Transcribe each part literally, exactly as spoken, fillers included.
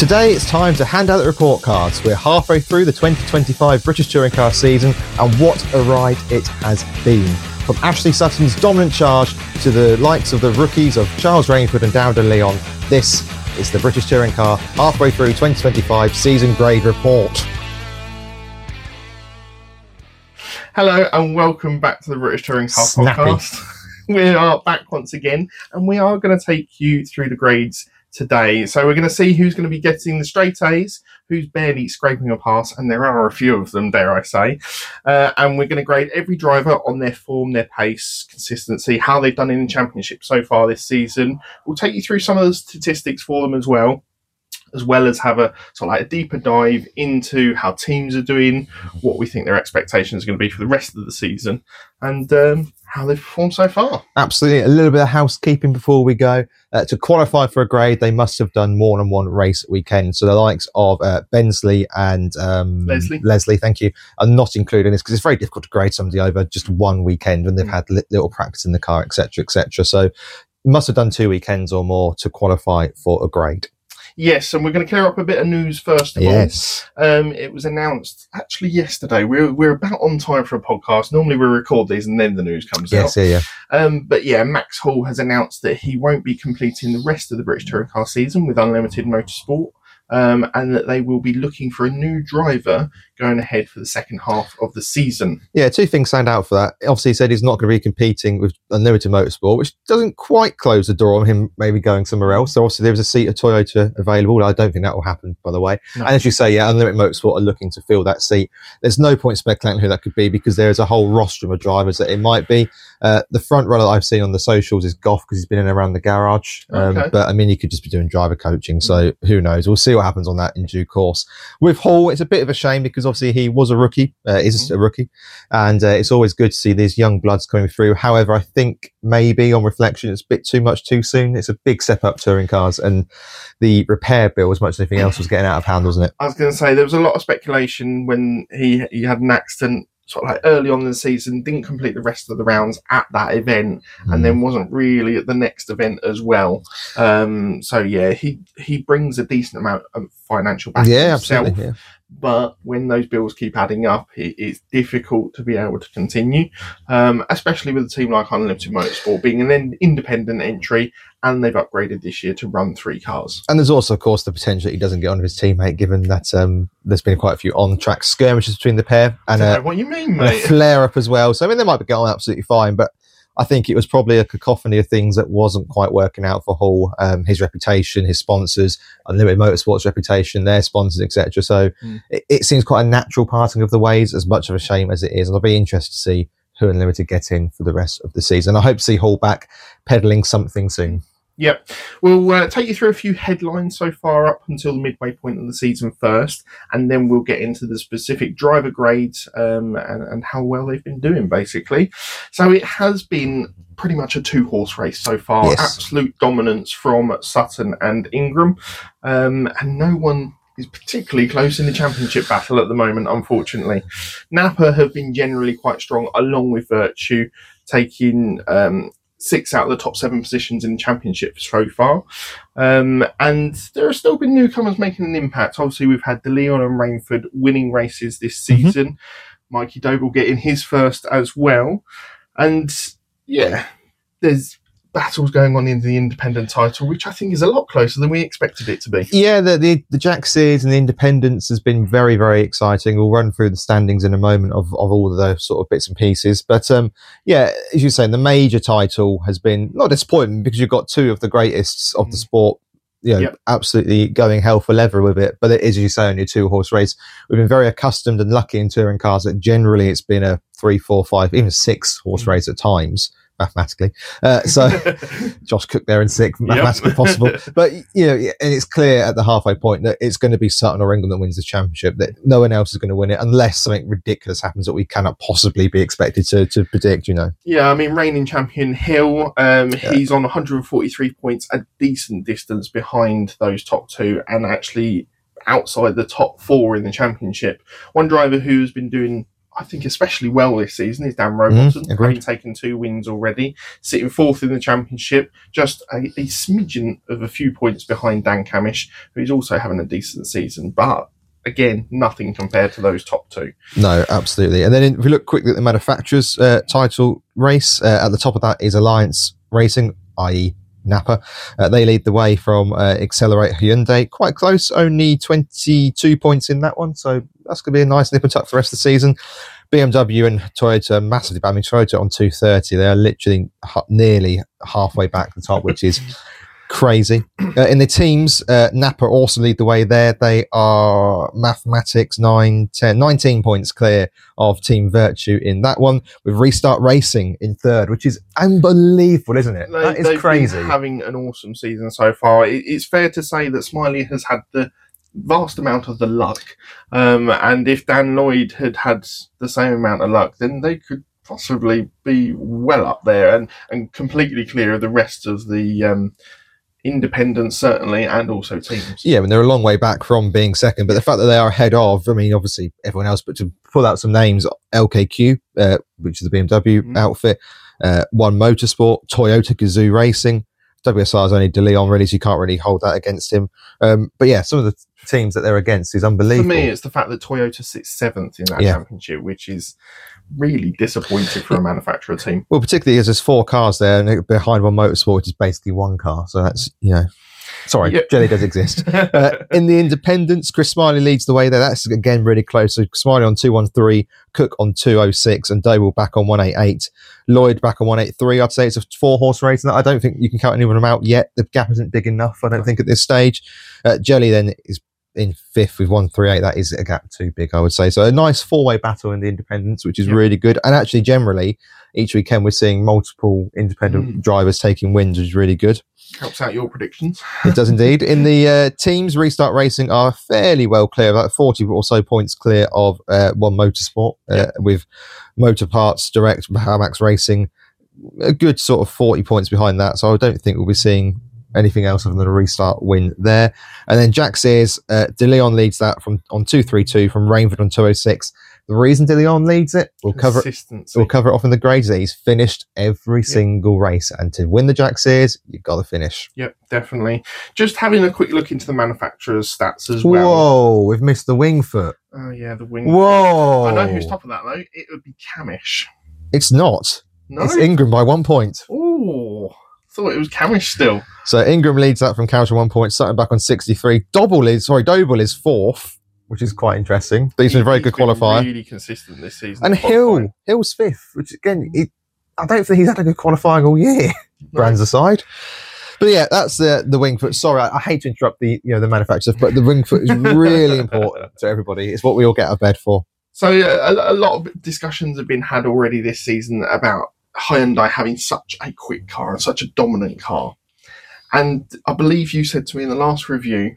today it's time to hand out the report cards. We're halfway through the twenty twenty-five British Touring Car season, and what a ride it has been. From Ashley Sutton's dominant charge to the likes of the rookies of Charles Rainford and Dowden Leon, this is the British Touring Car halfway through twenty twenty-five season grade report. Hello and welcome back to the British Touring Car Snappy. podcast. We are back once again, and we are going to take you through the grades today. So we're going to see who's going to be getting the straight A's, who's barely scraping a pass, and there are a few of them, dare I say. Uh, and we're going to grade every driver on their form, their pace, consistency, how they've done in the championship so far this season. We'll take you through some of the statistics for them as well, as well as have a sort of like a deeper dive into how teams are doing, what we think their expectations are going to be for the rest of the season, and um, how they've performed so far. Absolutely. A little bit of housekeeping before we go. Uh, to qualify for a grade, they must have done more than one race weekend. So the likes of uh, Bensley and um, Leslie. Leslie, thank you, are not included in this because it's very difficult to grade somebody over just one weekend when they've Mm. had li- little practice in the car, et cetera, et cetera. So must have done two weekends or more to qualify for a grade. Yes, and we're going to clear up a bit of news first of Yes. all. Um, it was announced actually yesterday. We're we're about on time for a podcast. Normally we record these and then the news comes Yes, out. yeah, yeah. Um, but yeah, Max Hall has announced that he won't be completing the rest of the British Touring Car season with Unlimited Motorsport, um, and that they will be looking for a new driver going ahead for the second half of the season. Yeah, two things stand out for that. Obviously, he said he's not going to be competing with Unlimited Motorsport, which doesn't quite close the door on him maybe going somewhere else. So obviously there was a seat at Toyota available. I don't think that will happen, by the way. No. And as you say, yeah, Unlimited Motorsport are looking to fill that seat. There's no point speculating who that could be because there is a whole rostrum of drivers that it might be. Uh, the front runner that I've seen on the socials is Goff because he's been in and around the garage. Um, Okay. But I mean, you could just be doing driver coaching. So who knows? We'll see what happens on that in due course. With Hall, it's a bit of a shame because obviously he was a rookie. Uh, is a rookie, and uh, it's always good to see these young bloods coming through. However, I think maybe on reflection, it's a bit too much too soon. It's a big step up touring cars, and the repair bill, as much as anything else, was getting out of hand, wasn't it? I was going to say there was a lot of speculation when he he had an accident sort of like early on in the season, didn't complete the rest of the rounds at that event, Mm. and then wasn't really at the next event as well. Um, so yeah, he he brings a decent amount of financial back Yeah, himself. absolutely. Yeah. But when those bills keep adding up, it, it's difficult to be able to continue, um, especially with a team like Unlimited Motorsport being an in- independent entry, and they've upgraded this year to run three cars. And there's also, of course, the potential that he doesn't get on with his teammate, given that um, there's been quite a few on-track skirmishes between the pair, and, I don't uh, know what you mean, and a mate. flare-up as well. So I mean, they might be going absolutely fine, but I think it was probably a cacophony of things that wasn't quite working out for Hall. Um, his reputation, his sponsors, Unlimited Motorsport's reputation, their sponsors, et cetera. So Mm. it, it seems quite a natural parting of the ways, as much of a shame as it is. And I'll be interested to see who Unlimited get in for the rest of the season. I hope to see Hall back peddling something soon. Yep. We'll uh, take you through a few headlines so far up until the midway point of the season first, and then we'll get into the specific driver grades um, and, and how well they've been doing, basically. So it has been pretty much a two-horse race so far. Yes. Absolute dominance from Sutton and Ingram, um, and no one is particularly close in the championship battle at the moment, unfortunately. Napa have been generally quite strong, along with Virtue, taking um, six out of the top seven positions in the championship so far. Um, and there have still been newcomers making an impact. Obviously, we've had De Leon and Rainford winning races this season. Mikey Doble getting his first as well. And yeah, there's battles going on in the independent title, which I think is a lot closer than we expected it to be. Yeah, the the, the Jack Sears and the Independence has been very, very exciting. We'll run through the standings in a moment of, of all of those sort of bits and pieces. But um, yeah, as you say, the major title has been not disappointing because you've got two of the greatest of the sport, you know, Yep. absolutely going hell for leather with it. But it is, as you say, only a two horse race. We've been very accustomed and lucky in touring cars that generally it's been a three, four, five, even six horse Mm. race at times. Mathematically, uh, so Josh Cook there in sixth, mathematically possible. But you know, and it's clear at the halfway point that it's going to be Sutton or Ingram that wins the championship. That no one else is going to win it unless something ridiculous happens that we cannot possibly be expected to to predict. You know, Yeah, I mean, reigning champion Hill, um, Yeah. he's on one hundred forty-three points, a decent distance behind those top two, and actually outside the top four in the championship. One driver who's been doing, I think, especially well this season is Dan Rowbottom, Mm, agreed. having taken two wins already, sitting fourth in the championship, just a, a smidgen of a few points behind Dan Camish, who's also having a decent season. But again, nothing compared to those top two. No, absolutely. And then if we look quickly at the manufacturers' uh, title race, uh, at the top of that is Alliance Racing, that is. Napa. Uh, they lead the way from uh, Accelerate Hyundai. Quite close, only twenty-two points in that one. So that's going to be a nice nip and tuck for the rest of the season. B M W and Toyota massively bad. I mean, Toyota on two thirty. They are literally ha- nearly halfway back to the top, which is crazy. Uh, in the teams, uh, Napa also lead the way there. They are mathematics nine, ten, nineteen points clear of Team Virtue in that one, with Restart Racing in third, which is unbelievable, isn't it? They, that is they've crazy. Been having an awesome season so far. It, it's fair to say that Smiley has had the vast amount of the luck. Um, and if Dan Lloyd had had the same amount of luck, then they could possibly be well up there and, and completely clear of the rest of the um, independents, certainly, and also teams. Yeah, and they're a long way back from being second, but the fact that they are ahead of, I mean, obviously everyone else, but to pull out some names, L K Q, uh, which is the B M W mm. outfit, uh, One Motorsport, Toyota Gazoo Racing, W S R is only De Leon, really, so you can't really hold that against him. Um, but yeah, some of the teams that they're against is unbelievable. For me, it's the fact that Toyota sits seventh in that yeah. championship, which is really disappointing for a manufacturer team. Well, particularly as there's four cars there, and behind One Motorsport is basically one car. So that's, you know, sorry, yep. Jelly does exist. uh, in the independents, Chris Smiley leads the way there. That's, again, really close. So Smiley on two thirteen, Cook on two oh six, and Doble back on one eighty-eight. Lloyd back on one eighty-three. I'd say it's a four-horse race. I don't think you can count anyone out yet. The gap isn't big enough, I don't think, at this stage. Uh, Jelly then is in fifth with one thirty-eight. That is a gap too big, I would say. So a nice four-way battle in the independents, which is yep. really good. And actually, generally, each weekend we're seeing multiple independent mm. drivers taking wins, which is really good. Helps out your predictions. It does indeed. In the uh, teams, Restart Racing are fairly well clear, about forty or so points clear of uh, One Motorsport, uh, yep. with Motor Parts Direct, Hamax Racing, a good sort of forty points behind that. So I don't think we'll be seeing anything else other than a Restart win there. And then Jack Sears, uh, De Leon leads that from on two thirty-two, from Rainford on two oh six. The reason De Leon leads it, we'll cover it, we'll cover it off in the grades, that he's finished every yep. single race. And to win the Jack Sears, you've got to finish. Yep, definitely. Just having a quick look into the manufacturer's stats as well. Whoa, we've missed the Wingfoot. Oh, yeah, the Wingfoot. Whoa. I know who's top of that, though. It would be Camish. It's not. No? It's Ingram by one point. Oh, thought it was Camish still. So Ingram leads that from Camish one point, Sutton back on sixty-three. Doble is, sorry, Doble is fourth, which is quite interesting. But he's been a very good qualifier. Really consistent this season. And Hill, Hill's fifth, which again, he, I don't think he's had a good qualifying all year. No. Brands aside. But yeah, that's the the Wingfoot. Sorry, I, I hate to interrupt the you know the manufacturers, but the Wingfoot is really important to everybody. It's what we all get out of bed for. So uh, a, a lot of discussions have been had already this season about Hyundai having such a quick car and such a dominant car. And I believe you said to me in the last review,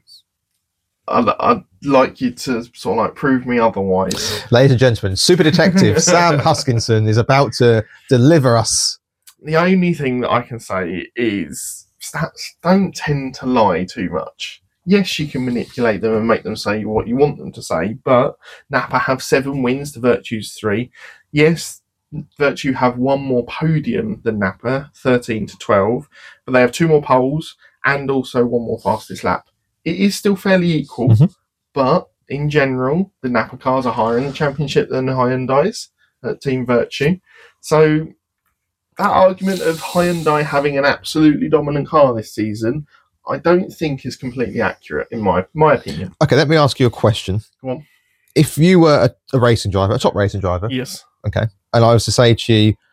I'd, I'd like you to sort of like prove me otherwise. Ladies and gentlemen, super detective Sam Huskinson is about to deliver us. The only thing that I can say is stats don't tend to lie too much. Yes, you can manipulate them and make them say what you want them to say, but Napa have seven wins to Virtue's three. Yes, Virtue have one more podium than Napa, thirteen to twelve, but they have two more poles and also one more fastest lap. It is still fairly equal, mm-hmm. but in general, the Napa cars are higher in the championship than the Hyundai's at Team Virtue. So that argument of Hyundai having an absolutely dominant car this season, I don't think is completely accurate in my my opinion. Okay, let me ask you a question. Come on. If you were a, a racing driver, a top racing driver. Yes. Okay. And I was to say to you,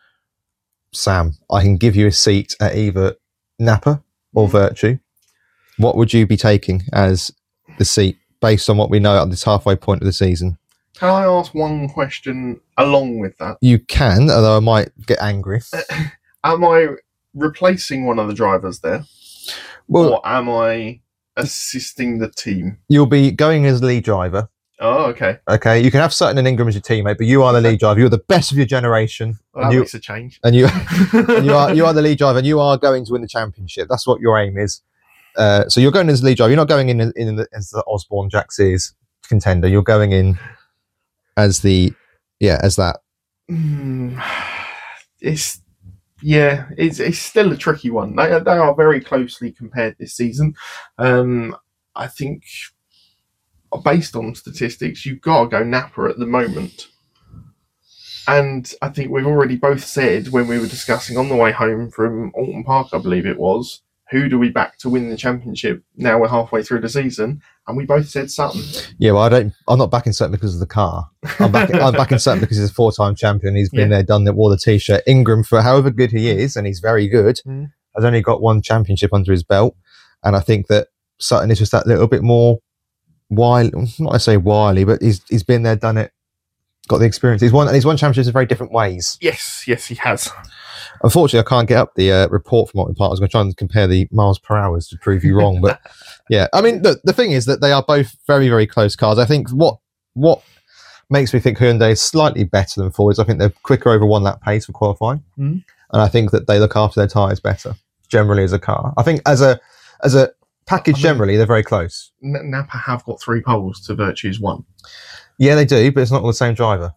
Sam, I can give you a seat at either Napa or Virtue. What would you be taking as the seat based on what we know at this halfway point of the season? Can I ask one question along with that? You can, although I might get angry. Am I replacing one of the drivers there? Well, or am I assisting the team? You'll be going as lead driver. Oh, okay. Okay, you can have Sutton and Ingram as your teammate, but you are the lead driver. You're the best of your generation. Well, that you, makes a change. And you, and you are you are the lead driver, and you are going to win the championship. That's what your aim is. Uh, so you're going as the lead driver. You're not going in, in the, as the Osborne Jack Sears contender. You're going in as the Yeah, as that. Mm, it's yeah, it's it's still a tricky one. They they are very closely compared this season. Um, I think based on statistics, you've got to go Napa at the moment. And I think we've already both said when we were discussing on the way home from Alton Park, I believe it was, who do we back to win the championship? Now we're halfway through the season, and we both said Sutton. Yeah, well, I don't. I'm not backing Sutton because of the car. I'm backing, I'm backing Sutton because he's a four-time champion. He's been Yeah. there, done it, wore the t-shirt. Ingram, for however good he is, and he's very good, Mm. has only got one championship under his belt, and I think that Sutton is just that little bit more wily. Not I say wily, but he's he's been there, done it, got the experience. He's won, and he's won championships in very different ways. Yes, yes, he has. Unfortunately, I can't get up the uh, report from Alton Park. I was going to try and compare the miles per hours to prove you wrong. But yeah, I mean, the, the thing is that they are both very, very close cars. I think what what makes me think Hyundai is slightly better than Ford is I think they're quicker over one lap pace for qualifying. Mm. And I think that they look after their tyres better, generally as a car. I think as a as a package, I mean, generally, they're very close. N- Napa have got three poles to Virtue's one. Yeah, they do, but it's not all the same driver.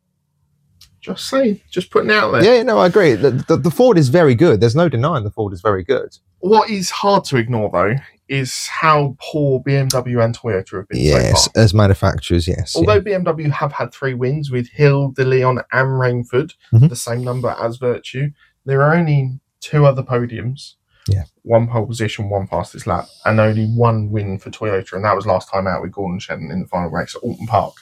Just saying, just putting it out there. Yeah, no, I agree. The, the, the Ford is very good. There's no denying the Ford is very good. What is hard to ignore, though, is how poor B M W and Toyota have been Yes, so far. as manufacturers, yes. Although yeah. B M W have had three wins with Hill, De Leon, and Rainford, Mhm. the same number as Virtue, there are only two other podiums. Yeah. One pole position, one fastest lap, and only one win for Toyota, and that was last time out with Gordon Shedden in the final race at Alton Park.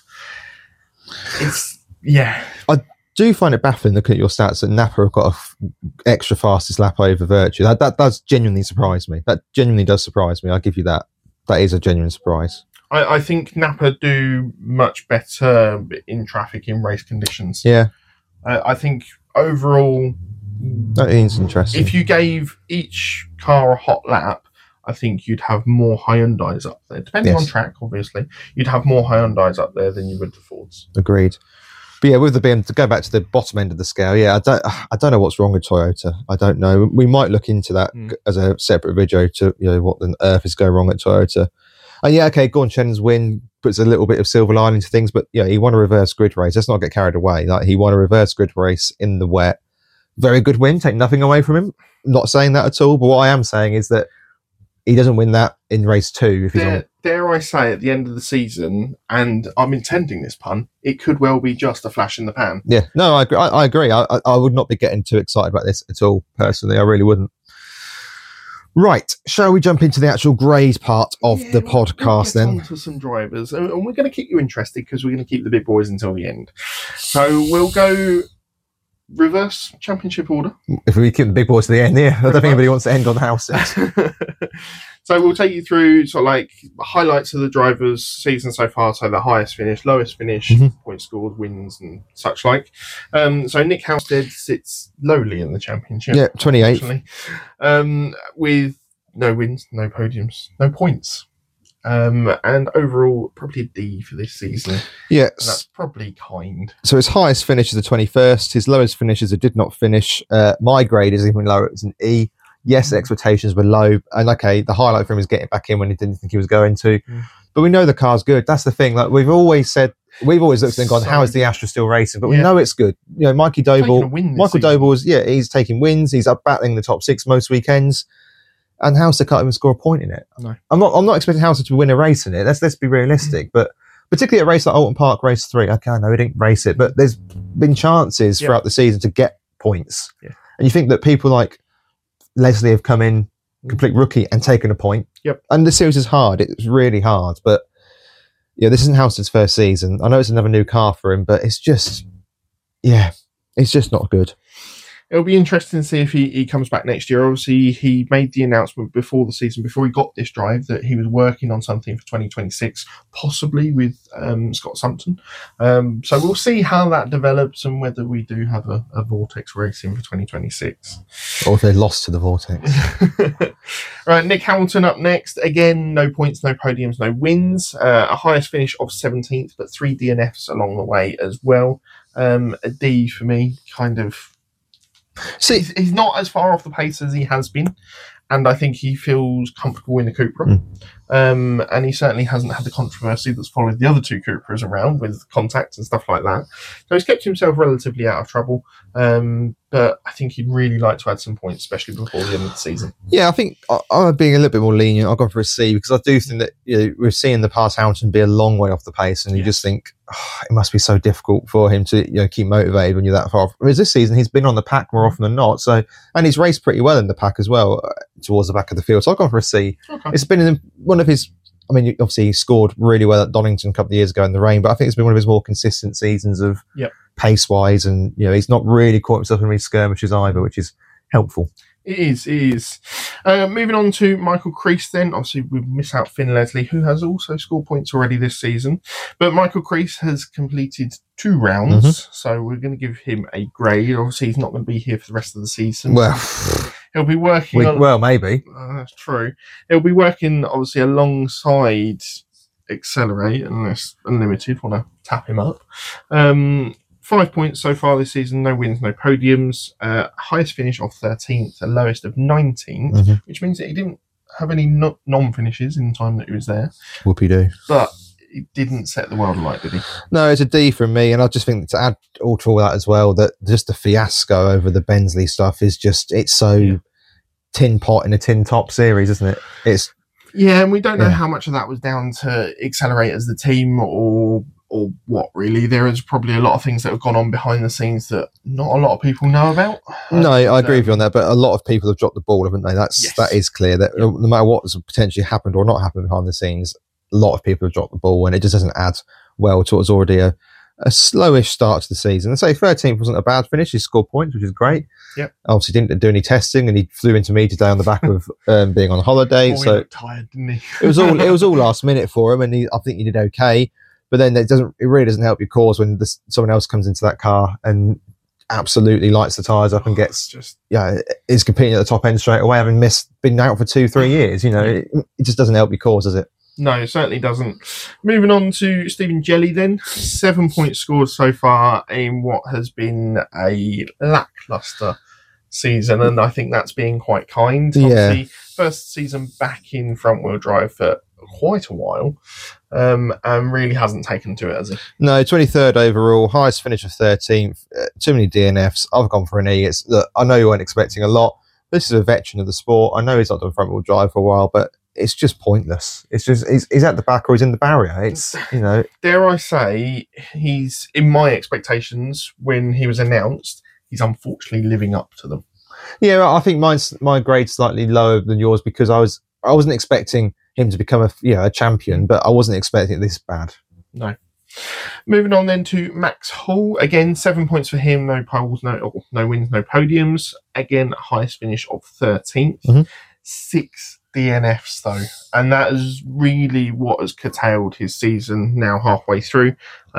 It's, yeah. Do you find it baffling looking at your stats that Napa have got a f- extra fastest lap over Virtue? That that does genuinely surprise me. That genuinely does surprise me. I'll give you that. That is a genuine surprise. I, I think Napa do much better in traffic in race conditions. Yeah, Uh, I think overall, that is interesting. if you gave each car a hot lap, I think you'd have more Hyundais up there. Depending Yes. on track, obviously, you'd have more Hyundais up there than you would the Fords. Agreed. But yeah, with the B M, to go back to the bottom end of the scale, yeah, I don't, I don't know what's wrong with Toyota. I don't know. We might look into that Mm. as a separate video to, you know, what on earth is going wrong at Toyota. And yeah, okay, Gordon Shedden's win puts a little bit of silver lining to things, but yeah, he won a reverse grid race. Let's not get carried away. Like he won a reverse grid race in the wet. Very good win. Take nothing away from him. Not saying that at all. But what I am saying is that he doesn't win that in race two if he's on. Dare, dare I say, at the end of the season, and I'm intending this pun, it could well be just a flash in the pan. Yeah, no, I agree. I, I agree. I, I- I would not be getting too excited about this at all, personally. I really wouldn't. Right, shall we jump into the actual grade part of Yeah, the we'll- we'll podcast get then? on to some drivers, and and we're going to keep you interested because we're going to keep the big boys until the end. So we'll go reverse championship order. If we keep the big boys to the end, yeah. I don't think anybody wants to end on houses. So we'll take you through sort of like highlights of the drivers' season so far. So the highest finish, lowest finish, Mhm. point scored, wins, and such like. Um, so Nick Halstead sits lowly in the championship. Yeah, twenty-eighth. Actually, um, with no wins, no podiums, no points. Um, and overall, probably a D for this season. And Yeah, that's probably kind. so his highest finish is the twenty-first. His lowest finish is a did not finish. Uh, my grade is even lower. It's an E. Yes, expectations were low. And okay, the highlight for him is getting back in when he didn't think he was going to. Mm. But we know the car's good. That's the thing. Like we've always said, we've always looked and gone, So- how is the Astra still racing? But we Yeah. know it's good. You know, Mikey Taking a Doble, win this Michael season. Doble's, yeah, he's taking wins. He's up battling the top six most weekends. And Hauser can't even score a point in it. No. I'm not I'm not expecting Hauser to win a race in it. Let's let's be realistic. But particularly at a race like Alton Park Race three, okay, I know he didn't race it, but there's been chances Yeah. throughout the season to get points. Yeah. And you think that people like Leslie have come in, complete rookie, and taken a point. Yep. And the series is hard. It's really hard. But yeah, this isn't Hauser's first season. I know it's another new car for him, but it's just, yeah, it's just not good. It'll be interesting to see if he, he comes back next year. Obviously, he made the announcement before the season, before he got this drive, that he was working on something for twenty twenty-six, possibly with um, Scott Sumpton. Um, so we'll see how that develops and whether we do have a, a Vortex racing for twenty twenty-six. Or if they lost to the Vortex. Right, Nick Hamilton up next. Again, no points, no podiums, no wins. Uh, a highest finish of seventeenth, but three D N Fs along the way as well. Um, a D for me, kind of. See, He's, he's not as far off the pace as he has been, and I think he feels comfortable in the Cupra. Mm. Um, and he certainly hasn't had the controversy that's followed the other two Cupras around with contact and stuff like that. So he's kept himself relatively out of trouble. Um, but I think he'd really like to add some points, especially before the end of the season. Yeah, I think I, I'm being a little bit more lenient. I've gone for a C because I do think that, you know, we've seen in the past Hamilton be a long way off the pace, and you Yeah. just think oh, it must be so difficult for him to, you know, keep motivated when you're that far off. Whereas this season he's been on the pack more often than not. So, and he's raced pretty well in the pack as well uh, towards the back of the field. So I've gone for a C. Okay. It's been in one of his. I mean, obviously he scored really well at Donington a couple of years ago in the rain, but I think it's been one of his more consistent seasons of Yep. pace-wise, and you know he's not really caught himself in any skirmishes either, which is helpful. It is, it is. Uh, moving on to Michael Crease then. Obviously, we miss out Finn Leslie, who has also scored points already this season. But Michael Crease has completed two rounds, Mm-hmm. so we're going to give him a grade. Obviously, he's not going to be here for the rest of the season. Well, He'll be working we, on... well, maybe. Uh, that's true. He'll be working, obviously, alongside Accelerate, unless Unlimited want to tap him up. Um... Five points so far this season, no wins, no podiums. Uh, highest finish of thirteenth, the lowest of nineteenth, Mm-hmm. which means that he didn't have any no- non-finishes in the time that he was there. Whoopie-doo. But he didn't set the world alight, did he? No, it's a D from me, and I just think to add all to all that as well, that just the fiasco over the Bensley stuff is just, it's so Yeah. tin pot in a tin top series, isn't it? It's Yeah, and we don't know Yeah. how much of that was down to Accelerate as the team or or what, really. There is probably a lot of things that have gone on behind the scenes that not a lot of people know about. No, I agree um, with you on that, but a lot of people have dropped the ball, haven't they? That's Yes. that is clear. That Yeah. no matter what has potentially happened or not happened behind the scenes, a lot of people have dropped the ball, and it just doesn't add well to what's already a, a slowish start to the season. And say thirteenth wasn't a bad finish. He scored points, which is great. Yep. Obviously, didn't do any testing, and he flew into me today on the back of um, being on holiday. Oh, he so looked tired, didn't he? it was all it was all last minute for him, and he, I think he did okay. But then it doesn't. It really doesn't help your cause when this, someone else comes into that car and absolutely lights the tyres up and gets, just yeah, is competing at the top end straight away, having missed, been out for two, three years. You know, it, it just doesn't help your cause, does it? No, it certainly doesn't. Moving on to Stephen Jelly then. Seven points scored so far in what has been a lacklustre season, and I think that's being quite kind. Yeah. Obviously, first season back in front-wheel drive for quite a while, um, and really hasn't taken to it, has he? No, twenty-third overall, highest finish of thirteenth, uh, too many D N Fs. I've gone for an E. It's, look, I know you weren't expecting a lot. This is a veteran of the sport. I know he's not done front-wheel drive for a while, but it's just pointless. It's just, he's, he's at the back or he's in the barrier. It's, you know. Dare I say, he's, in my expectations, when he was announced, he's unfortunately living up to them. Yeah, I think mine's, my grade's slightly lower than yours because I was, I wasn't expecting him to become a, you know, a champion, but I wasn't expecting it this bad. No. Moving on then to Max Hall. Again, seven points for him. No poles, no no wins, no podiums. Again, highest finish of thirteenth. Mhm. Six D N Fs though. And that is really what has curtailed his season now halfway through.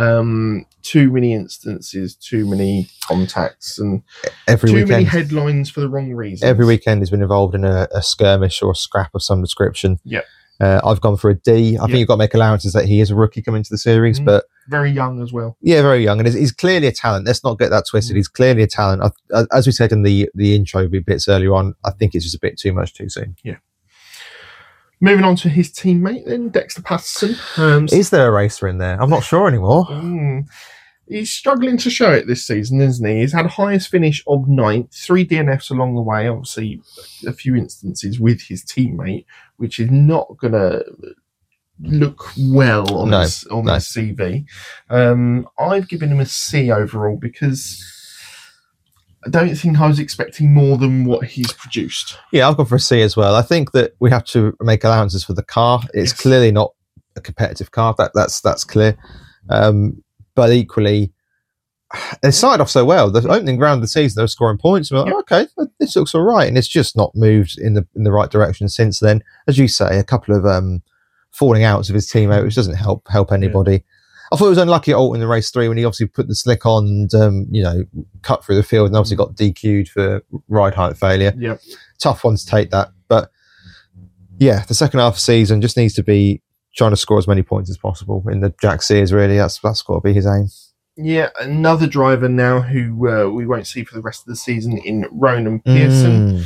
Um, too many instances, too many contacts, and Every too weekend. many headlines for the wrong reasons. Every weekend he's been involved in a, a skirmish or a scrap of some description. Yep. Uh, I've gone for a D. I think Yep. you've got to make allowances that he is a rookie coming to the series, Mhm. but Very young as well. yeah, very young, and he's, he's clearly a talent. Let's not get that twisted. Mm. He's clearly a talent. I, as we said in the the intro bits earlier on, I think it's just a bit too much too soon. Moving on to his teammate then, Dexter Patterson. Um, Is there a racer in there? I'm not sure anymore. Mm. He's struggling to show it this season, isn't he? He's had a highest finish of ninth, three D N Fs along the way, obviously a few instances with his teammate, which is not going to look well on, No, his, on no. his C V. Um, I've given him a C overall because I don't think I was expecting more than what he's produced. Yeah, I've gone for a C as well. I think that we have to make allowances for the car. It's Yes. clearly not a competitive car. That that's that's clear. Um, but equally, they started off so well. The opening round of the season, they were scoring points. And we're like, Yep. okay, this looks all right, and it's just not moved in the in the right direction since then. As you say, a couple of um, falling outs of his teammate, which doesn't help help anybody. I thought it was unlucky at Alton in the race three when he obviously put the slick on and um, you know, cut through the field and obviously got D Q'd for ride height failure. Yep. Tough one to take that, but yeah, the second half of the season just needs to be trying to score as many points as possible in the Jack Sears. Really, that's that's got to be his aim. Yeah, another driver now who uh, we won't see for the rest of the season in Ronan Pearson. Mm.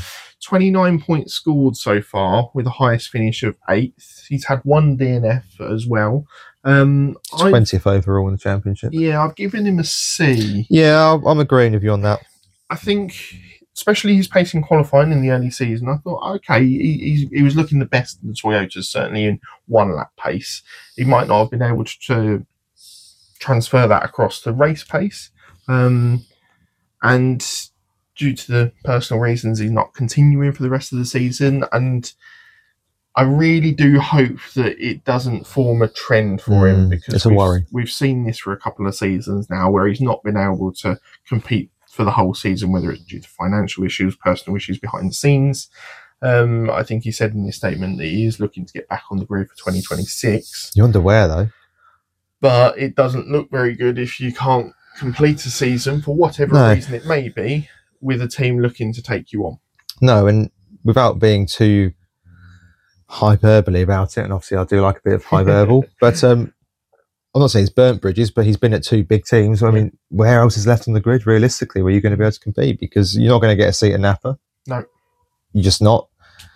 twenty-nine points scored so far, with the highest finish of eighth. He's had one D N F as well. Um, twentieth overall in the championship. Yeah, I've given him a C. Yeah, I'm agreeing with you on that. I think, especially his pace in qualifying in the early season, I thought, okay, he, he, he was looking the best in the Toyotas, certainly in one lap pace. He might not have been able to, to transfer that across to race pace. Um, and due to the personal reasons, he's not continuing for the rest of the season. And I really do hope that it doesn't form a trend for mm, him, because it's a we've, worry. We've seen this for a couple of seasons now where he's not been able to compete for the whole season, whether it's due to financial issues, personal issues behind the scenes. Um, I think he said in his statement that he is looking to get back on the grid for twenty twenty-six. You wonder where, though. But it doesn't look very good if you can't complete a season, for whatever no. reason it may be, with a team looking to take you on. No, and without being too hyperbole about it, and obviously I do like a bit of hyperbole, but um, I'm not saying he's burnt bridges, but he's been at two big teams. So, I mean, where else is left on the grid, realistically, where you're going to be able to compete? Because you're not going to get a seat at Napa. No. You're just not.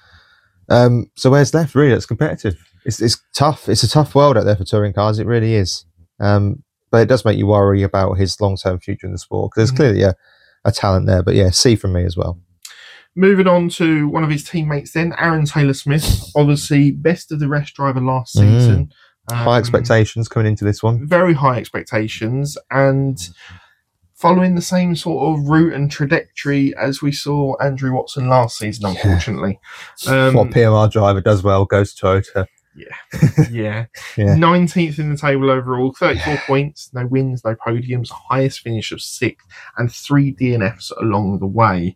Um, so where's left, really, that's competitive? It's it's tough. It's a tough world out there for touring cars. It really is. Um, but it does make you worry about his long-term future in the sport, because there's mm-hmm. clearly a, a talent there. But yeah, C from me as well. Moving on to one of his teammates then, Aaron Taylor-Smith, obviously best of the rest driver last Mm. season. High um, expectations coming into this one. Very high expectations, and following the same sort of route and trajectory as we saw Andrew Watson last season, unfortunately. Yeah. Um, what P M R driver does well goes to Toyota. Yeah, yeah. yeah. nineteenth in the table overall, thirty-four points, no wins, no podiums, highest finish of sixth, and three D N Fs along the way.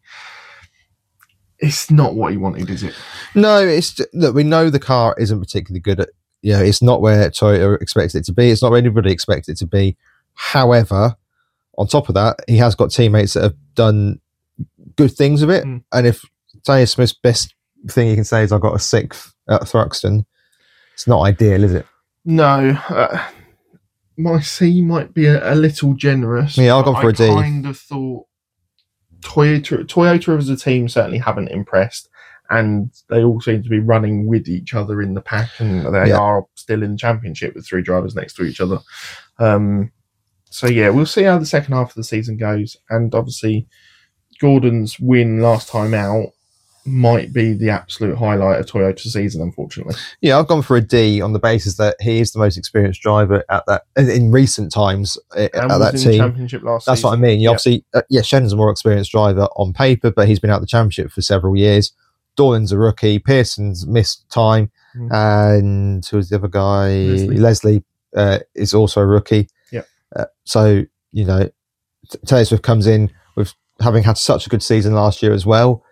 It's not what he wanted, is it? No, it's look, we know the car isn't particularly good at, you know, it's not where Toyota expects it to be. It's not where anybody expects it to be. However, on top of that, he has got teammates that have done good things with it. Mm. And if Taylor Smith's best thing you can say is I got a sixth at Thruxton, it's not ideal, is it? No. Uh, my C might be a, a little generous. Yeah, I'll go for a D. I kind of thought Toyota, Toyota as a team certainly haven't impressed. And they all seem to be running with each other in the pack, and they yeah. are still in the championship with three drivers next to each other. Um, so, yeah, we'll see how the second half of the season goes. And obviously, Gordon's win last time out might be the absolute highlight of Toyota's season, unfortunately. Yeah, I've gone for a D on the basis that he is the most experienced driver at that in recent times at and that was team. In the championship last That's season. what I mean. You yep. obviously, uh, yeah, Shannon's a more experienced driver on paper, but he's been out the championship for several years. Dorland's a rookie. Pearson's missed time. Mm. And who was the other guy? Leslie, Leslie uh, is also a rookie. Yeah. Uh, so, you know, Taylor Swift comes in with having had such a good season last year as well.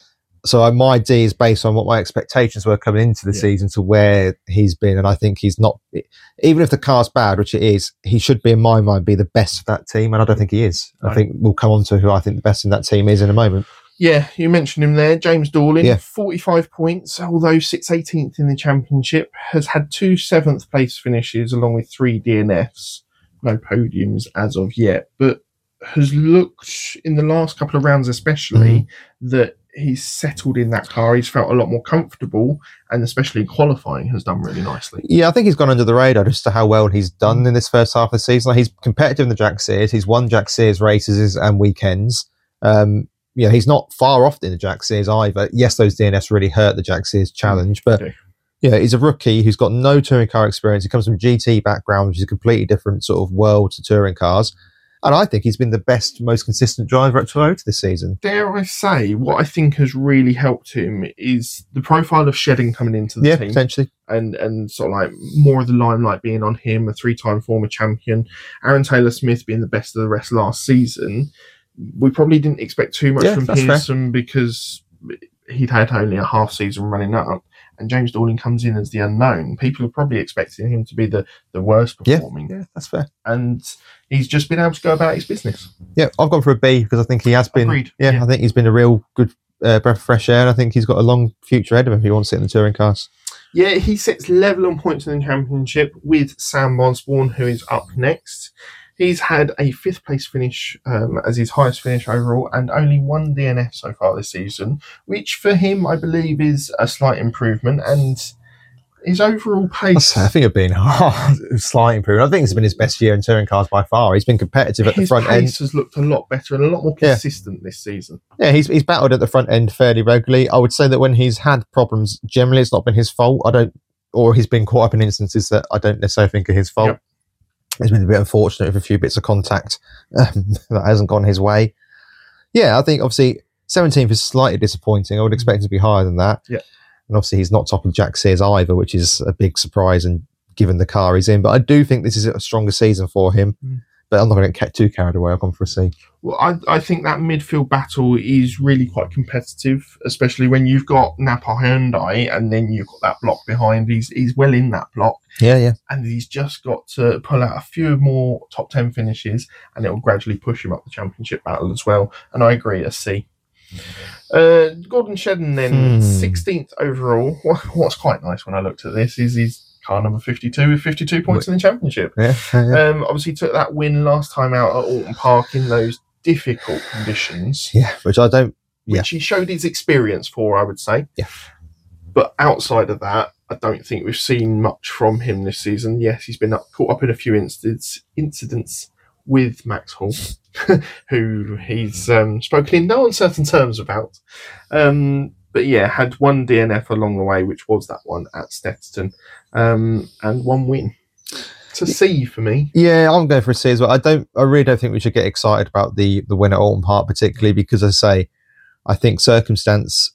So my D is based on what my expectations were coming into the yeah. season to where he's been. And I think he's not, even if the car's bad, which it is, he should be, in my mind, be the best of that team. And I don't think he is. No. I think we'll come on to who I think the best in that team is in a moment. Yeah, you mentioned him there, James Dorland, yeah. forty-five points, although sits eighteenth in the championship, has had two seventh place finishes along with three D N Fs, no podiums as of yet, but has looked in the last couple of rounds especially mm. that he's settled in that car. He's felt a lot more comfortable, and especially qualifying has done really nicely. Yeah, I think he's gone under the radar as to how well he's done in this first half of the season. Like, he's competitive in the Jack Sears. He's won Jack Sears races and weekends. Um, you know, he's not far off in the Jack Sears either. Yes, those D N Fs really hurt the Jack Sears challenge, but okay. yeah, he's a rookie who's got no touring car experience. He comes from G T background, which is a completely different sort of world to touring cars. And I think he's been the best, most consistent driver at Toyota this season. Dare I say, what I think has really helped him is the profile of Shedding coming into the yeah, team. Potentially. And and sort of like more of the limelight being on him, a three-time former champion. Aaron Taylor-Smith being the best of the rest last season. We probably didn't expect too much yeah, from Pearson fair. Because he'd had only a half season running up. And James Dorling comes in as the unknown. People are probably expecting him to be the, the worst performing. Yeah, yeah, that's fair. And he's just been able to go about his business. Yeah, I've gone for a B because I think he has been. Yeah, yeah, I think he's been a real good uh, breath of fresh air, and I think he's got a long future ahead of him if he wants to sit in the touring cars. Yeah, he sits level on points in the championship with Sam Osborne, who is up next. He's had a fifth place finish um, as his highest finish overall, and only one D N F so far this season, which for him I believe is a slight improvement. And his overall pace, I think it'd been oh, slight improvement. I think it's been his best year in touring cars by far. He's been competitive at the front end. His pace has looked a lot better and a lot more consistent yeah. this season. Yeah, he's he's battled at the front end fairly regularly. I would say that when he's had problems, generally it's not been his fault. I don't, or he's been caught up in instances that I don't necessarily think are his fault. Yep. He's been a bit unfortunate with a few bits of contact um, that hasn't gone his way. Yeah, I think obviously seventeenth is slightly disappointing. I would expect him to be higher than that. Yeah. And obviously he's not top of Jack Sears either, which is a big surprise and given the car he's in. But I do think this is a stronger season for him. Mm. But I'm not going to get too carried away. I've gone for a C. Well, I, I think that midfield battle is really quite competitive, especially when you've got Napa Hyundai and then you've got that block behind. He's he's well in that block. Yeah, yeah. And he's just got to pull out a few more top ten finishes and it will gradually push him up the championship battle as well. And I agree, a C. Uh, Gordon Shedden then, hmm. sixteenth overall. What's quite nice when I looked at this is he's car number fifty-two with fifty-two points in the championship. Yeah, yeah. Um, obviously took that win last time out at Alton Park in those difficult conditions. Yeah, which I don't... Yeah. Which he showed his experience for, I would say. Yeah. But outside of that, I don't think we've seen much from him this season. Yes, he's been up, caught up in a few incidents, incidents with Max Hall, who he's um, spoken in no uncertain terms about. Um, but yeah, had one D N F along the way, which was that one at Stetson, um, and one win. It's a C for me. Yeah, I'm going for a C as well. I don't. I really don't think we should get excited about the the win at Alton Park, particularly because, as I say, I think circumstance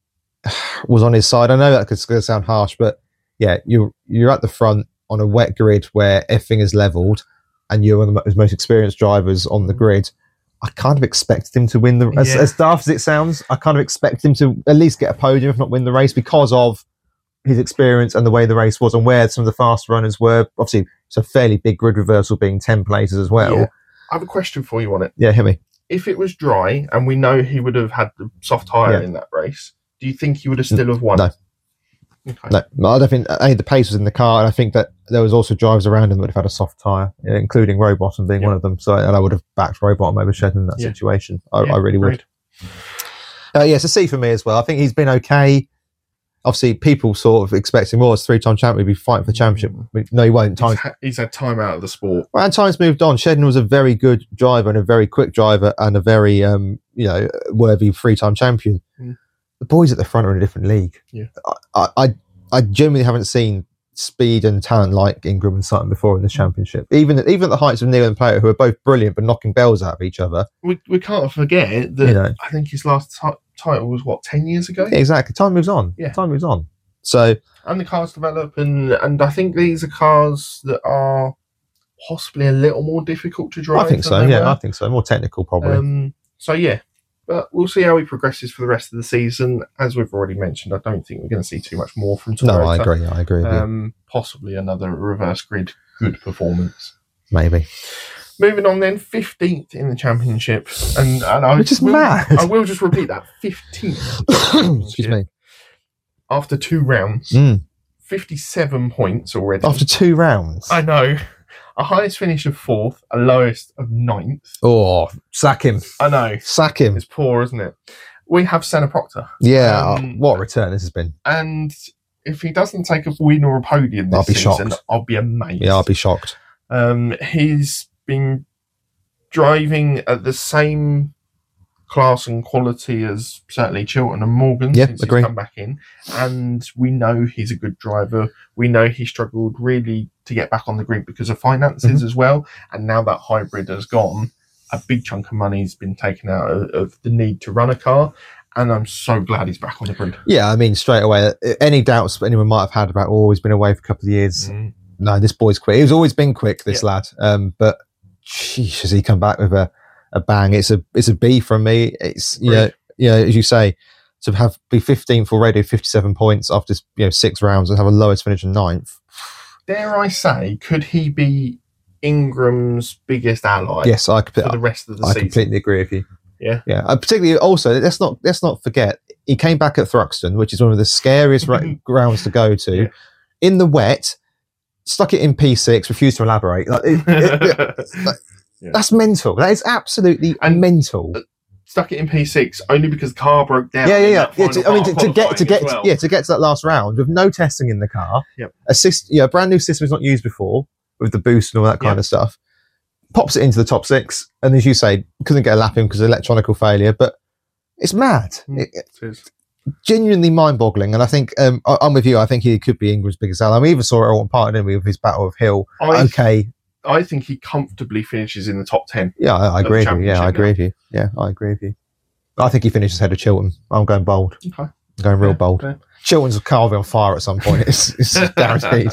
was on his side. I know that could sound harsh, but yeah, you're you're at the front on a wet grid where everything is levelled, and you're one of the most experienced drivers on the grid. I kind of expected him to win the as, yeah. as daft as it sounds. I kind of expected him to at least get a podium, if not win the race, because of his experience and the way the race was, and where some of the fast runners were. Obviously, it's a fairly big grid reversal, being ten places as well. Yeah. I have a question for you on it. Yeah, hit me. If it was dry, and we know he would have had the soft tyre yeah. in that race, do you think he would have still have won? No. Okay. No, I don't think I the pace was in the car, and I think that there was also drivers around him that would have had a soft tyre, including Rowbottom being yeah. one of them. So, and I would have backed Rowbottom over Shedden in that yeah. situation. I, yeah, I really agreed. would. Uh, yeah, it's a C for me as well. I think he's been okay. Obviously, people sort of expect him more as three-time champion, he'd be fighting for the championship. No, he won't. Time- he's, ha- he's had time out of the sport. Well, and time's moved on. Shedden was a very good driver and a very quick driver and a very, um, you know, worthy three-time champion. Mm. The boys at the front are in a different league. Yeah, I, I, I genuinely haven't seen speed and talent like Ingram and Sutton before in this championship. Even even at the heights of Neil and Plato, who are both brilliant but knocking bells out of each other. We we can't forget that. You know, I think his last t- title was what ten years ago. Yeah, exactly. Time moves on. Yeah, time moves on. So and the cars develop, and and I think these are cars that are possibly a little more difficult to drive. I think so. Yeah, were. I think so. More technical, probably. Um, so yeah. But we'll see how he progresses for the rest of the season. As we've already mentioned, I don't think we're going to see too much more from Toyota. No, I agree. I agree. With um, possibly another reverse grid good performance. Maybe. Moving on then, fifteenth in the championship. And, and I Which is will, mad. I will just repeat that. fifteenth. Excuse me. After two rounds, mm. fifty-seven points already. After two rounds? I know. A highest finish of fourth, a lowest of ninth. Oh, sack him. I know. Sack him. It's poor, isn't it? We have Senna Proctor. Yeah, um, what a return this has been. And if he doesn't take a win or a podium this I'll be season, shocked. I'll be amazed. Yeah, I'll be shocked. Um, he's been driving at the same class and quality as certainly Chilton and Morgan yeah, since agree. he's come back in. And we know he's a good driver. We know he struggled really to get back on the grid because of finances mm-hmm. as well. And now that hybrid has gone, a big chunk of money's been taken out of, of the need to run a car. And I'm so glad he's back on the grid. Yeah, I mean, straight away, any doubts anyone might have had about, oh, he's been away for a couple of years. Mm. No, this boy's quick. He's always been quick, this yeah. lad. Um, but, sheesh, has he come back with a, a bang? It's a it's a B from me. It's, you know, you know, as you say, to have be fifteenth already, fifty-seven points after, you know, six rounds and have a lowest finish in ninth. Dare I say, could he be Ingram's biggest ally? Yes, I could, for the rest of the I season. I completely agree with you. Yeah, yeah. Uh, particularly, also, let's not let's not forget he came back at Thruxton, which is one of the scariest ra- grounds to go to, yeah. in the wet, stuck it in P six, refused to elaborate. Like, it, it, it, like, Yeah. That's mental. That is absolutely And- mental. Stuck it in P six only because the car broke down. Yeah, yeah, in yeah. that yeah final to, I mean, part to, of to get to qualifying get as well. yeah to get to that last round with no testing in the car, Yep. a syst- yeah, a brand new system is not used before with the boost and all that kind Yep. of stuff. Pops it into the top six, and as you say, couldn't get a lap in because of electronical failure. But it's mad. Mm. It, It is. genuinely mind-boggling. And I think um, I, I'm with you. I think he could be Ingram's biggest ally. I mean, we even saw it all part in with his battle of Hill. I, Okay, I think he comfortably finishes in the top ten. yeah, I, I Of the agree with you. Yeah, I championship agree with you. Yeah, I agree with you. I think he finishes ahead of Chilton. I'm going bold. Okay. I'm going real Fair, bold. fair. Chilton's car will be on fire at some point. It's, it's guaranteed.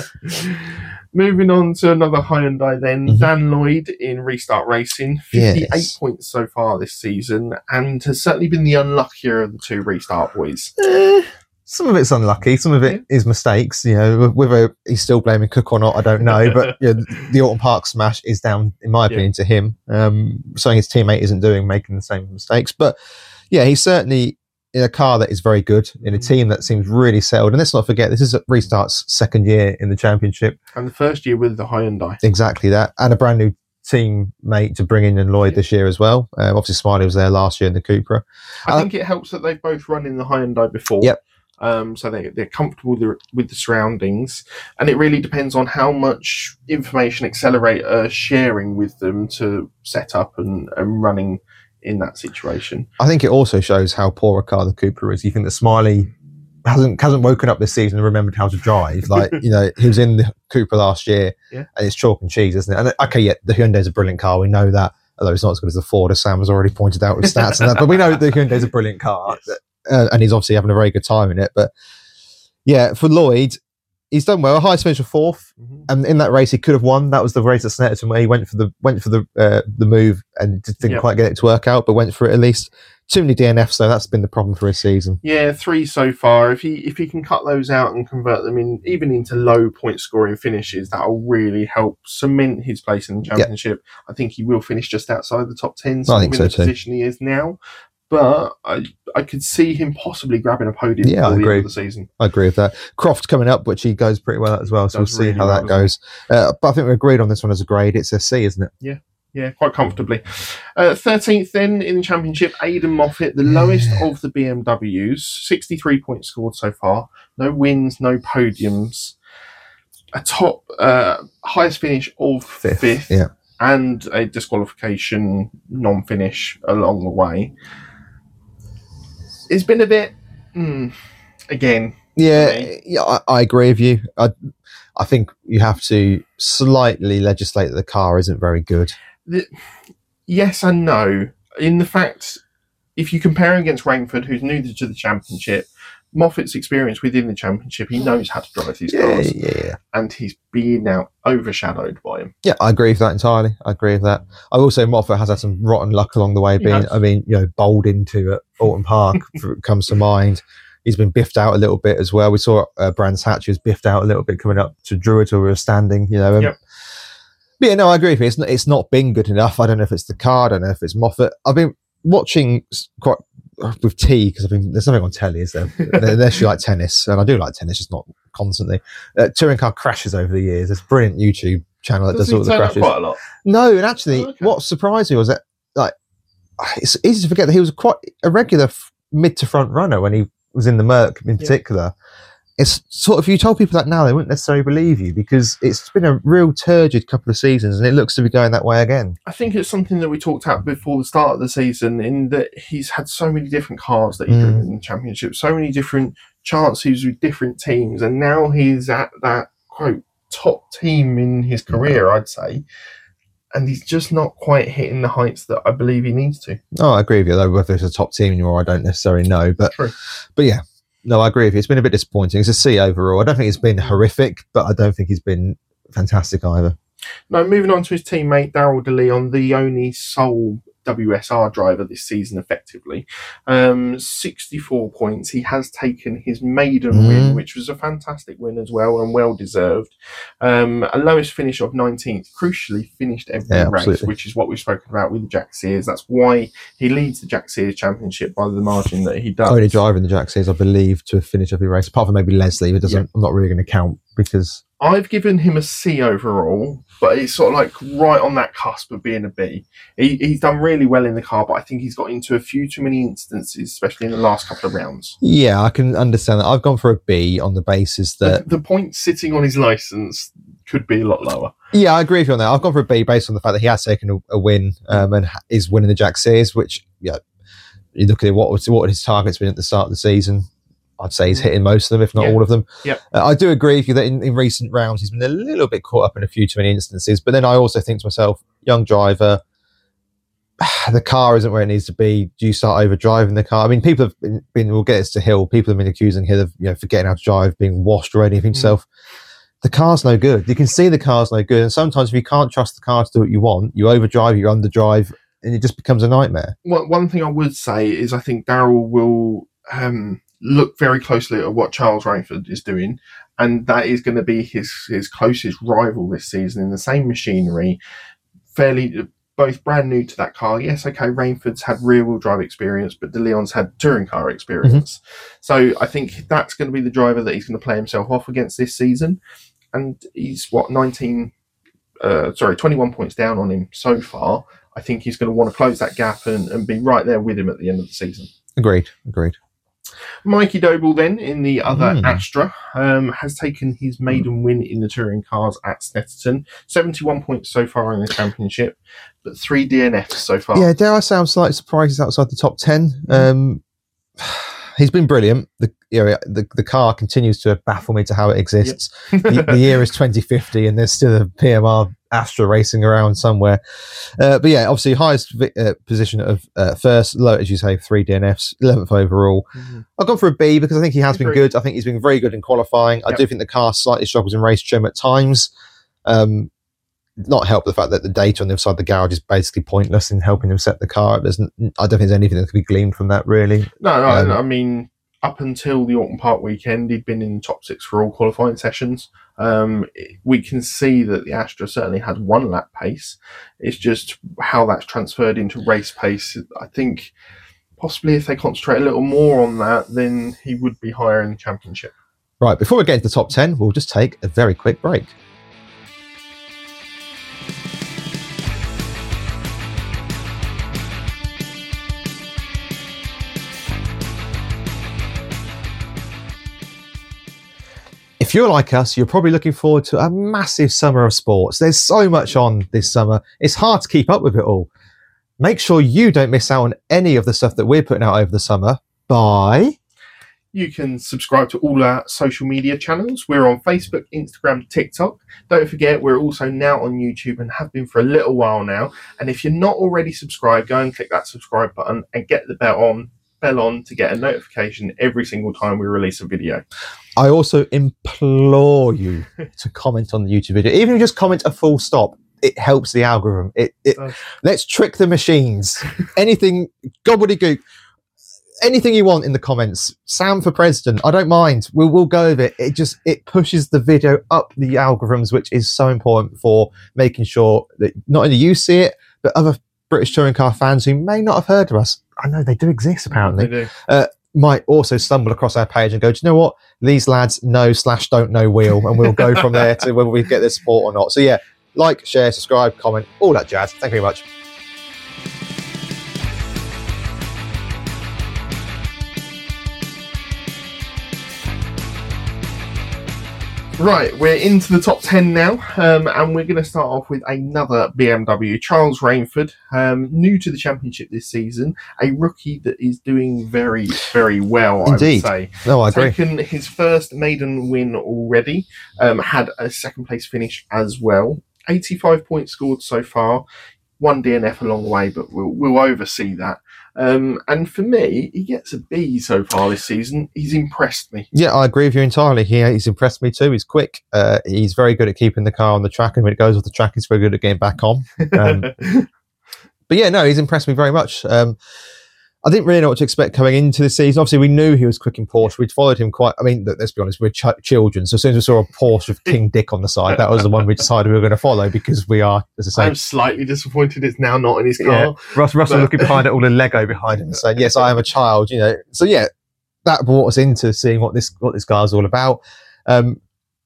Moving on to another Hyundai then. Mhm. Dan Lloyd in Restart Racing. fifty-eight Yes. points so far this season and has certainly been the unluckier of the two Restart boys. Eh, some of it's unlucky. Some of it Yeah. is mistakes. You know, whether he's still blaming Cook or not, I don't know. But you know, the Alton Park smash is down, in my opinion, to him. Um, something his teammate isn't doing, making the same mistakes. But yeah, he's certainly in a car that is very good, in a team that seems really settled. And let's not forget, this is Restart's second year in the championship. And the first year with the Hyundai. Exactly that. And a brand new teammate to bring in in Lloyd this year as well. Um, obviously, Smiley was there last year in the Cupra. I Uh, think it helps that they've both run in the Hyundai before. Yep. Um, so they, they're comfortable with the, with the surroundings. And it really depends on how much information Accelerator are sharing with them to set up and, and running in that situation. I think it also shows how poor a car the Cupra is. You think that Smiley hasn't hasn't woken up this season and remembered how to drive. Like, you know, he was in the Cupra last year, Yeah. and it's chalk and cheese, isn't it? And okay, yeah, the Hyundai's a brilliant car. We know that, although it's not as good as the Ford, as Sam has already pointed out with stats and that. But we know the Hyundai's a brilliant car, Yes. uh, and he's obviously having a very good time in it. But yeah, for Lloyd, he's done well. Highest finish of fourth. Mhm. And in that race, he could have won. That was the race at Snetterton where he went for the went for the uh, the move and just didn't Yep. quite get it to work out, but went for it at least. Too many D N Fs, though. That's been the problem for his season. Yeah, three so far. If he if he can cut those out and convert them in even into low point scoring finishes, that'll really help cement his place in the championship. I think he will finish just outside the top ten, so I think in so the too. position he is now. But I I could see him possibly grabbing a podium Yeah, I before the agree. end of the season. I agree with that. Croft coming up, which he goes pretty well at as well, so we'll Does see really how well, that doesn't goes. Uh, but I think we agreed on this one as a grade. It's a C, isn't it? Yeah, quite comfortably. Uh, thirteenth then in the championship, Aidan Moffat, the lowest of the B M Ws, sixty-three points scored so far. No wins, no podiums. A top, uh, highest finish of Fifth, fifth, yeah. and a disqualification non-finish along the way. It's been a bit, mm, again, Yeah, Okay. yeah, I, I agree with you. I, I think you have to slightly legislate that the car isn't very good. the, yes and no. In the fact, if you compare him against Rainford, who's new to the championship, Moffat's experience within the championship, he knows how to drive these Yeah, cars, yeah, yeah. and he's being now overshadowed by him. Yeah, I agree with that entirely. I agree with that. I will say Moffat has had some rotten luck along the way. He Being, has. I mean, you know, bowled into at Alton Park comes to mind. He's been biffed out a little bit as well. We saw uh, Brands Hatch was biffed out a little bit coming up to Druid, where we were standing. You know, um, Yep. but yeah, no, I agree with you. It's not, it's not been good enough. I don't know if it's the car. I don't know if it's Moffat. I've been watching s- quite with T because I mean, there's something on telly, is there? Unless you like tennis, and I do like tennis, just not constantly. Uh, touring car crashes over the years. There's a brilliant YouTube channel that does, Does he all the turn up crashes. quite a lot? No, and actually, Oh, okay. what surprised me was that, like, it's easy to forget that he was quite a regular f- mid to front runner when he was in the Merc in Yeah. particular. It's sort of, if you told people that now, they wouldn't necessarily believe you because it's been a real turgid couple of seasons and it looks to be going that way again. I think it's something that we talked about before the start of the season, in that he's had so many different cars that he's Mm. driven in the championship, so many different chances with different teams, and now he's at that quote top team in his career, I'd say, and he's just not quite hitting the heights that I believe he needs to. Oh, I agree with you, though, whether it's a top team anymore, I don't necessarily know. But, True. but yeah, no, I agree with you. It's been a bit disappointing. It's a C overall. I don't think it's been horrific, but I don't think he's been fantastic either. Now, moving on to his teammate Daryl DeLeon, the only sole W S R driver this season, effectively. Um, sixty-four points. He has taken his maiden Mm. win, which was a fantastic win as well and well deserved. Um, a lowest finish of nineteenth. Crucially, finished every Yeah, race, absolutely. which is what we've spoken about with the Jack Sears. That's why he leads the Jack Sears Championship by the margin that he does. Only driver in the Jack Series, I believe, to have finished every race, apart from maybe Leslie, but doesn't. Yeah. I'm not really going to count because I've given him a C overall, but it's sort of like right on that cusp of being a B. He, he's done really well in the car, but I think he's got into a few too many instances, especially in the last couple of rounds. Yeah, I can understand that. I've gone for a B on the basis that... The, the points sitting on his licence could be a lot lower. Yeah, I agree with you on that. I've gone for a B based on the fact that he has taken a, a win um, and is winning the Jack Sears, which, yeah, you look at what, what his target's been at the start of the season. I'd say he's hitting most of them, if not yeah. all of them. Yep. Uh, I do agree with you that in, in recent rounds, he's been a little bit caught up in a few too many instances. But then I also think to myself, young driver, the car isn't where it needs to be. Do you start over driving the car? I mean, people have been, been we'll get this to Hill, people have been accusing Hill of, you know, forgetting how to drive, being washed already. You think to yourself, the car's no good. You can see the car's no good. And sometimes if you can't trust the car to do what you want, you overdrive, you underdrive, and it just becomes a nightmare. Well, one thing I would say is I think Darrell will... Um, look very closely at what Charles Rainford is doing, and that is going to be his his closest rival this season in the same machinery, fairly both brand new to that car. Yes, okay, Rainford's had rear-wheel drive experience, but De Leon's had touring car experience. Mm-hmm. So I think that's going to be the driver that he's going to play himself off against this season, and he's, what, nineteen, uh, sorry, twenty-one points down on him so far. I think he's going to want to close that gap and, and be right there with him at the end of the season. Agreed, agreed. Mikey Doble then in the other mm. Astra um, has taken his maiden win in the touring cars at Snetterton. seventy-one points so far in the championship, but three D N Fs so far. Yeah, dare I say I'm slightly surprised he's outside the top ten. Um, he's been brilliant. The, you know, the the car continues to baffle me to how it exists. Yep. the, the year is twenty fifty and there's still a P M R Astra racing around somewhere. Uh, but yeah, obviously highest uh, position of uh, first, low, as you say, three D N Fs, eleventh overall. Mm-hmm. I've gone for a B because I think he has been good. I think he's been very good in qualifying. Yep. I do think the car slightly struggles in race trim at times. Um, not help the fact that the data on the other side of the garage is basically pointless in helping him set the car. There's, I don't think there's anything that could be gleaned from that, really. No, no, um, I mean, up until the Auckland Park weekend, he'd been in the top six for all qualifying sessions. Um, we can see that the Astra certainly has one lap pace. It's just how that's transferred into race pace. I think possibly if they concentrate a little more on that, then he would be higher in the championship. Right, before we get into the top ten, we'll just take a very quick break. If you're like us, you're probably looking forward to a massive summer of sports. There's so much on this summer. It's hard to keep up with it all. Make sure you don't miss out on any of the stuff that we're putting out over the summer by... You can subscribe to all our social media channels. We're on Facebook, Instagram, TikTok. Don't forget, we're also now on YouTube and have been for a little while now. And if you're not already subscribed, go and click that subscribe button and get the bell on. bell on to get a notification every single time we release a video. I also implore you to comment on the YouTube video. Even if you just comment a full stop, it helps the algorithm. It, it uh, let's trick the machines. Anything, gobbledygook, anything you want in the comments. Sam for president, I don't mind. We'll we'll go with it. It just it pushes the video up the algorithms, which is so important for making sure that not only you see it, but other British touring car fans who may not have heard of us. I know they do exist, apparently. They do. Uh, might also stumble across our page and go, do you know what? These lads know slash don't know wheel, and we'll go from there to whether we get their support or not. So yeah, like, share, subscribe, comment, all that jazz. Thank you very much. Right, we're into the top ten now, um, and we're going to start off with another B M W, Charles Rainford, um, new to the championship this season, a rookie that is doing very, very well, Indeed. I would say. No, I agree. Taken his first maiden win already, um, had a second place finish as well, eighty-five points scored so far, one D N F along the way, but we'll, we'll oversee that. Um, and for me, he gets a B so far this season. He's impressed me. Yeah, I agree with you entirely. He, he's impressed me too. He's quick. Uh, he's very good at keeping the car on the track, and when it goes off the track, he's very good at getting back on. Um, but yeah, no, he's impressed me very much. Um, I didn't really know what to expect coming into the season. Obviously, we knew he was quick in Porsche. We'd followed him quite... I mean, let's be honest, we're ch- children. So as soon as we saw a Porsche with King Dick on the side, that was the one we decided we were going to follow because we are, as I say... I'm slightly disappointed it's now not in his car. Yeah. Russ, Russell but... looking behind it, all the Lego behind him and saying, yes, I am a child, you know. So yeah, that brought us into seeing what this what this guy's all about. Um,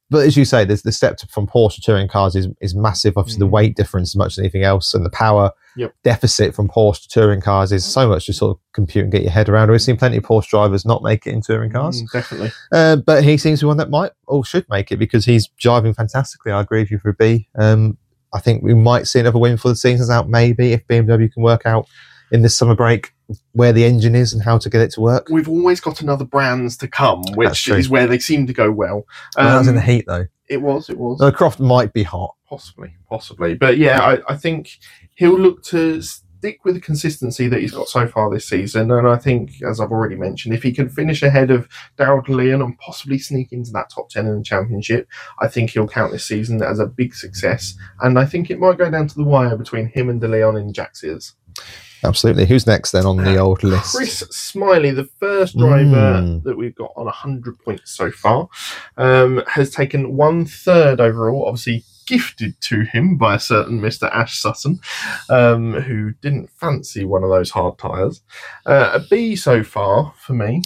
but as you say, there's the step to, from Porsche to touring cars is, is massive. Obviously, mm. the weight difference as much as anything else, and the power yep. deficit from Porsche to touring cars is so much to sort of compute and get your head around. We've seen plenty of Porsche drivers not make it in touring cars. Mm, definitely. Uh, but he seems to be one that might or should make it because he's driving fantastically. I agree with you for a B. Um, I think we might see another win for the season's out, maybe, if B M W can work out in this summer break where the engine is and how to get it to work. We've always got another brands to come, which is where they seem to go well. Um, well, that was in the heat, though. It was, it was. Uh, Croft might be hot. Possibly, possibly. But yeah, I, I think he'll look to stick with the consistency that he's got so far this season. And I think, as I've already mentioned, if he can finish ahead of Daryl de Leon and possibly sneak into that top ten in the championship, I think he'll count this season as a big success. And I think it might go down to the wire between him and de Leon in Jack's ears. Absolutely. Who's next then on the old list? Chris Smiley, the first driver mm. that we've got on one hundred points so far, um, has taken one third overall, obviously gifted to him by a certain Mister Ash Sutton, um, who didn't fancy one of those hard tyres. Uh, a B so far for me.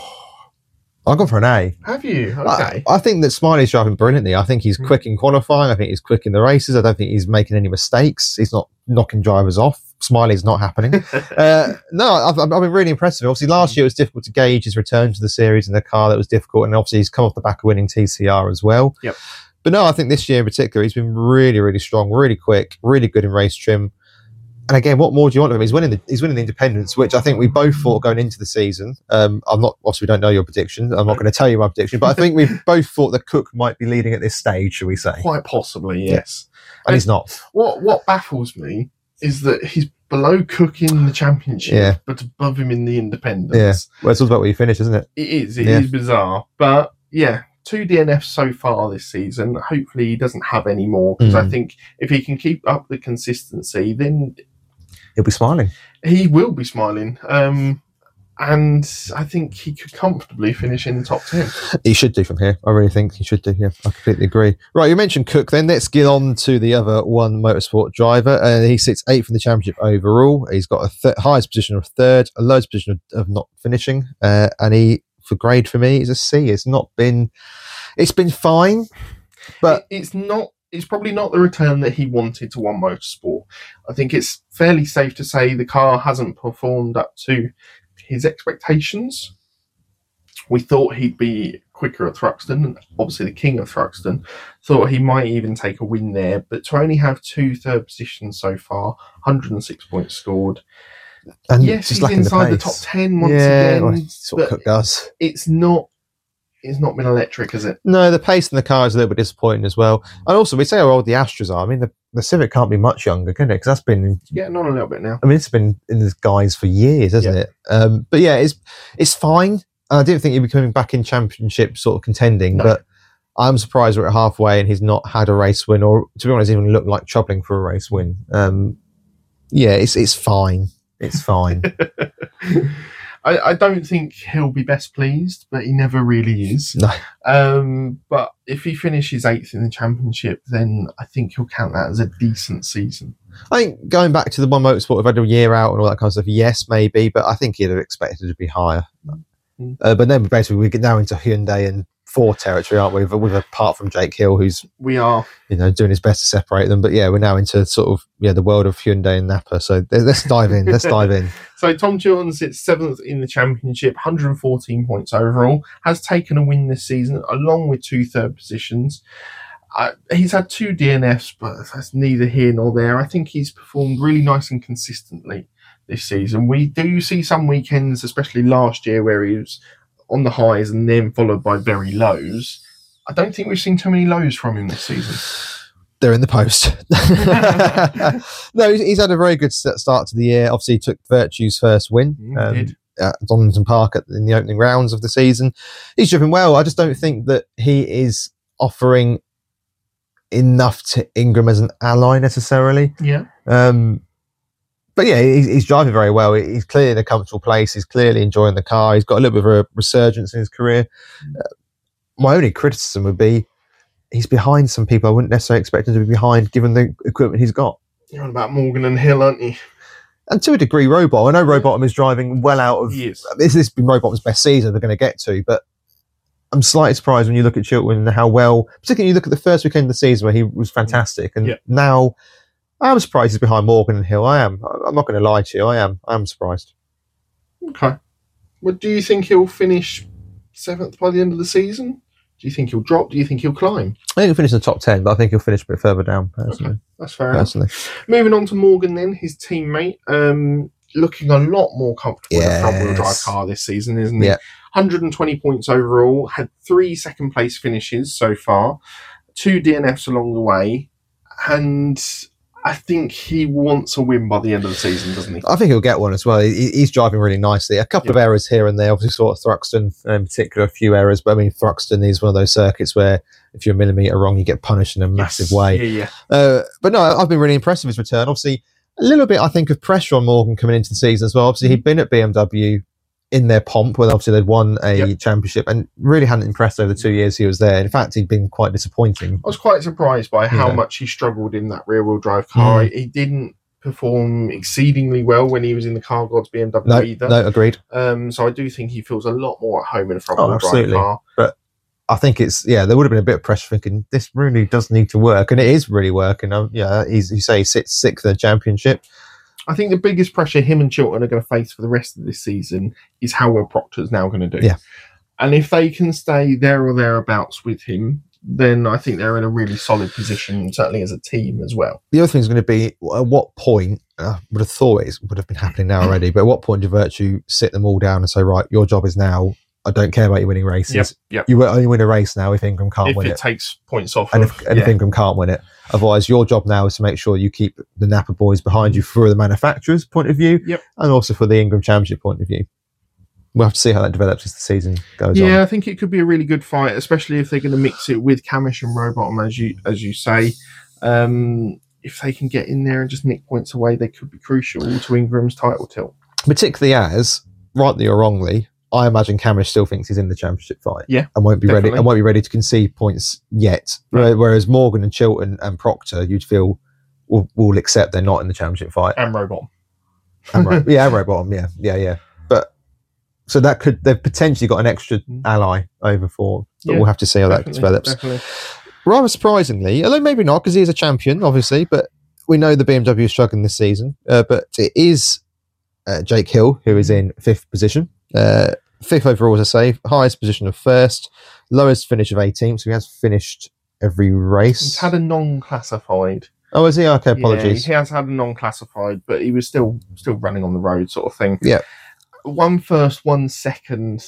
I've gone for an A. Have you? Okay. I, I think that Smiley's driving brilliantly. I think he's mm. quick in qualifying. I think he's quick in the races. I don't think he's making any mistakes. He's not knocking drivers off. Smiley's not happening. uh, no, I've, I've been really impressed with him. Obviously, last year it was difficult to gauge his return to the series in the car. That was difficult. And obviously, he's come off the back of winning T C R as well. Yep. But no, I think this year in particular, he's been really, really strong, really quick, really good in race trim. And again, what more do you want of him? He's winning the, he's winning the Independence, which I think we both thought going into the season. Um, I'm not, obviously, we don't know your prediction. I'm not going to tell you my prediction, but I think we both thought that Cook might be leading at this stage, shall we say? Quite possibly, yes. Yeah. And, and he's not. What What baffles me is that he's below Cook in the championship, yeah. but above him in the Independence. Yeah. Well, it's all about where you finish, isn't it? It is. It yeah. is bizarre. But yeah, two D N Fs so far this season. Hopefully he doesn't have any more, because mm. I think if he can keep up the consistency, then he'll be smiling. He will be smiling. Um, and I think he could comfortably finish in the top ten. He should do from here. I really think he should do, yeah. I completely agree. Right, you mentioned Cook then. Let's get on to the other one motorsport driver. Uh, he sits eighth in the championship overall. He's got a th- highest position of third, a lowest position of, of not finishing. Uh, and he, for grade for me, is a C. It's not been, it's been fine, but it, it's not. It's probably not the return that he wanted to One Motorsport. I think it's fairly safe to say the car hasn't performed up to his expectations. We thought he'd be quicker at Thruxton, and obviously the king of Thruxton. Thought he might even take a win there, but to only have two third positions so far, one hundred six points scored. And yes, he's inside the, the top ten once yeah, again. Well, that's what Cook does. It's not. It's not been electric, has it? No, the pace in the car is a little bit disappointing as well. And also, we say how old the Astras are. I mean, the, the Civic can't be much younger, can it? Because that's been... It's getting on a little bit now. I mean, it's been in the guise for years, hasn't yeah. it? Um, but yeah, it's it's fine. I didn't think he'd be coming back in championship sort of contending, no. but I'm surprised we're at halfway and he's not had a race win, or, to be honest, even looked like troubling for a race win. Um, yeah, it's it's fine. It's fine. I, I don't think he'll be best pleased, but he never really is. No. Um, but if he finishes eighth in the championship, then I think he'll count that as a decent season. I think going back to the One Motorsport, we've had a year out and all that kind of stuff, yes, maybe, but I think he'd have expected to be higher. Mm. Uh, but then basically we get now into Hyundai and Ford territory, aren't we? With, with apart from Jake Hill, who's we are, you know, doing his best to separate them. But yeah, we're now into sort of yeah the world of Hyundai and Napa. So let's dive in. Let's dive in. So Tom Chilton sits seventh in the championship, one hundred fourteen points overall. Has taken a win this season, along with two third positions. Uh, he's had two D N Fs, but that's neither here nor there. I think he's performed really nice and consistently this season. We do see some weekends, especially last year, where he was on the highs and then followed by very lows. I don't think we've seen too many lows from him this season. They're in the post. No, he's, he's had a very good start to the year. Obviously, he took Virtue's first win um, at Donington Park at, in the opening rounds of the season. He's driven well. I just don't think that he is offering enough to Ingram as an ally necessarily. Yeah. Um, But yeah, he's, he's driving very well. He's clearly in a comfortable place. He's clearly enjoying the car. He's got a little bit of a resurgence in his career. Uh, my only criticism would be he's behind some people I wouldn't necessarily expect him to be behind, given the equipment he's got. You're on about Morgan and Hill, aren't you? And to a degree, Rowbottom. I know Rowbottom is driving well out of... Yes. This has been Rowbottom's best season we're going to get to, but I'm slightly surprised when you look at Chilton and how well, particularly you look at the first weekend of the season where he was fantastic, and yeah. now I'm surprised he's behind Morgan and Hill. I am. I'm not going to lie to you. I am. I am surprised. Okay. Well, do you think he'll finish seventh by the end of the season? Do you think he'll drop? Do you think he'll climb? I think he'll finish in the top ten, but I think he'll finish a bit further down, personally. Okay. That's fair personally. enough. Moving on to Morgan then, his teammate, um, looking a lot more comfortable yes. in a front-wheel drive car this season, isn't he? Yeah. one hundred twenty points overall, had three second-place finishes so far, two D N Fs along the way, and I think he wants a win by the end of the season, doesn't he? I think he'll get one as well. He, he's driving really nicely. A couple yeah. of errors here and there. Obviously, sort of Thruxton in particular, a few errors. But I mean, Thruxton is one of those circuits where if you're a millimetre wrong, you get punished in a massive yes. way. Yeah, yeah. Uh, but no, I've been really impressed with his return. Obviously, a little bit, I think, of pressure on Morgan coming into the season as well. Obviously, he'd been at B M W in their pomp, where obviously they'd won a yep. championship and really hadn't impressed over the two years he was there. In fact, he'd been quite disappointing. I was quite surprised by how yeah. much he struggled in that rear-wheel drive car. Mm. He didn't perform exceedingly well when he was in the Car Gods B M W no, either. No, agreed. Um, so I do think he feels a lot more at home in a Oh, front-wheel drive absolutely. car. But I think it's, yeah, there would have been a bit of pressure thinking this really does need to work. And it is really working. Um, yeah, he's, you say he sits sixth in the championship. I think the biggest pressure him and Chilton are going to face for the rest of this season is how well Proctor's now going to do. Yeah. And if they can stay there or thereabouts with him, then I think they're in a really solid position, certainly as a team as well. The other thing is going to be, at what point, I would have thought it would have been happening now already, but at what point do Virtue sit them all down and say, right, your job is now, I don't care about you winning races. Yep, yep. You will only win a race now if Ingram can't if win it. it. If it takes points off and, of, if, and yeah. if Ingram can't win it. Otherwise, your job now is to make sure you keep the Napa boys behind you for the manufacturer's point of view yep. and also for the Ingram Championship point of view. We'll have to see how that develops as the season goes yeah, on. Yeah, I think it could be a really good fight, especially if they're going to mix it with Camish and Rowbottom, as you as you say. Um, if they can get in there and just nick points away, they could be crucial to Ingram's title tilt. Particularly as, rightly or wrongly, I imagine Camish still thinks he's in the championship fight. Yeah, and won't be definitely. ready and won't be ready to concede points yet. Right. Whereas Morgan and Chilton and Proctor, you'd feel will, will accept they're not in the championship fight. And Rowbottom. And Ro- yeah, and Rowbottom. Yeah, yeah, yeah. But so that could they've potentially got an extra ally over for. But Yeah, we'll have to see how that develops. Definitely. Rather surprisingly, although maybe not because he is a champion, obviously, but we know the B M W is struggling this season. Uh, but it is uh, Jake Hill who is in fifth position. Uh, Fifth overall, as I say, highest position of first, lowest finish of eighteenth, so he has finished every race. He's had a non-classified. Oh, is he? Okay, apologies. Yeah, he has had a non-classified, but he was still still running on the road sort of thing. Yeah. One first, one second.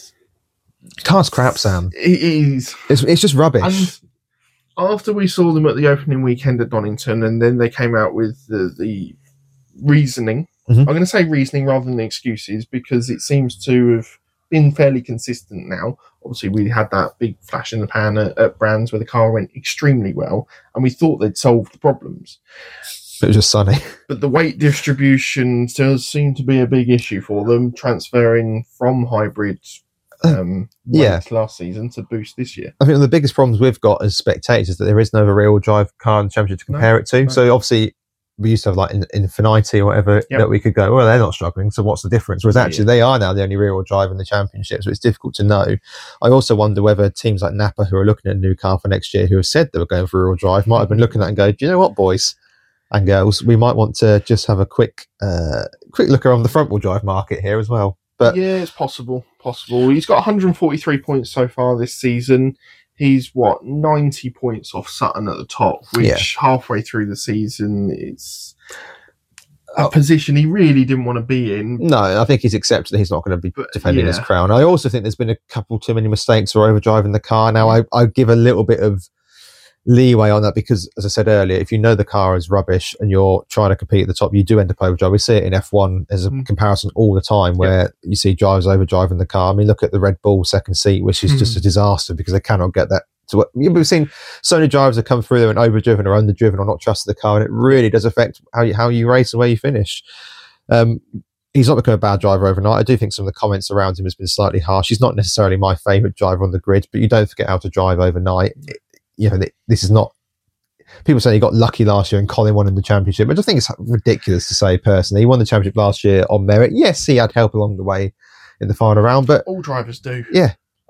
Car's crap, Sam. It is. It's, it's just rubbish. And after we saw them at the opening weekend at Donington, and then they came out with the, the reasoning, mm-hmm. I'm going to say reasoning rather than excuses, because it seems to have been fairly consistent now. Obviously, we had that big flash in the pan at, at Brands where the car went extremely well, and we thought they'd solved the problems. It was just sunny. But the weight distribution does seem to be a big issue for them, transferring from hybrid um, yeah. last season to boost this year. I think one of the biggest problems we've got as spectators is that there is no rear-wheel drive car in the championship to compare no, it to. No. So obviously, we used to have like in, Infiniti or whatever yep. that we could go, well, they're not struggling, so what's the difference? Whereas actually, yeah. they are now the only rear-wheel drive in the championship, so it's difficult to know. I also wonder whether teams like Napa, who are looking at a new car for next year, who have said they were going for rear-wheel drive, might have been looking at it and go, do you know what, boys and girls, we might want to just have a quick, uh, quick look around the front-wheel drive market here as well. But yeah, it's possible. Possible. He's got one hundred forty-three points so far this season. He's what ninety points off Sutton at the top, which yeah. halfway through the season it's a oh. position he really didn't want to be in. No, I think he's accepted that he's not going to be but, defending yeah. his crown. I also think there's been a couple too many mistakes or overdriving the car. Now, I, I give a little bit of leeway on that because, as I said earlier, if you know the car is rubbish and you're trying to compete at the top, you do end up overdrive. We see it in F one as a mm. comparison all the time where yeah. you see drivers overdriving the car. I mean, look at the Red Bull second seat, which is mm. just a disaster because they cannot get that. So we've seen so many drivers that come through there and overdriven or underdriven or not trusted the car, and it really does affect how you, how you race and where you finish. Um, he's not become a bad driver overnight. I do think some of the comments around him has been slightly harsh. He's not necessarily my favourite driver on the grid, but you don't forget how to drive overnight. It, you know, this is not. People say he got lucky last year and Colin won in the championship, but I think it's ridiculous to say personally. He won the championship last year on merit. Yes, he had help along the way in the final round, but all drivers do. Yeah.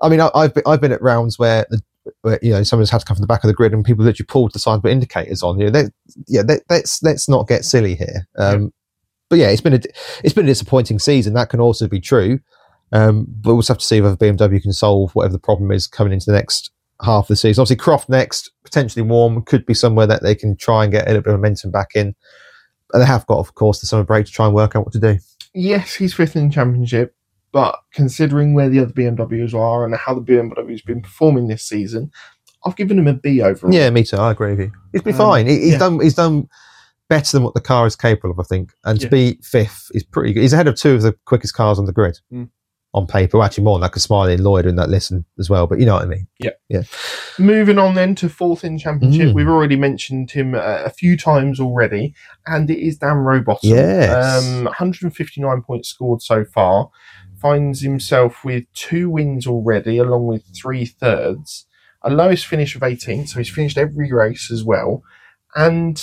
I mean, I, I've been, I've been at rounds where, the, where you know someone's had to come from the back of the grid and people literally pulled the side but indicators on. You know, they, yeah, they, let's let's not get silly here. Um, yeah. But yeah, it's been a it's been a disappointing season. That can also be true. Um, but we'll just have to see whether B M W can solve whatever the problem is coming into the next half of the season. Obviously, Croft next, potentially Warm, could be somewhere that they can try and get a little bit of momentum back in. And they have got, of course, the summer break to try and work out what to do. Yes, he's fifth in the championship, but considering where the other B M Ws are and how the B M W's been performing this season, I've given him a B overall. Yeah, me too. I agree with you. He's been um, fine. He, he's yeah. done. He's done better than what the car is capable of, I think. And to yeah. be fifth is pretty good. He's ahead of two of the quickest cars on the grid. Mm. On paper, well, actually more than that, because Smiley and Lloyd are in that list as well, but you know what I mean. Yeah. Yeah. Moving on then to fourth in championship, mm. we've already mentioned him uh, a few times already, and it is Dan Rowbottom. Yes. Um, one hundred fifty-nine points scored so far, finds himself with two wins already, along with three thirds, a lowest finish of eighteenth, so he's finished every race as well, and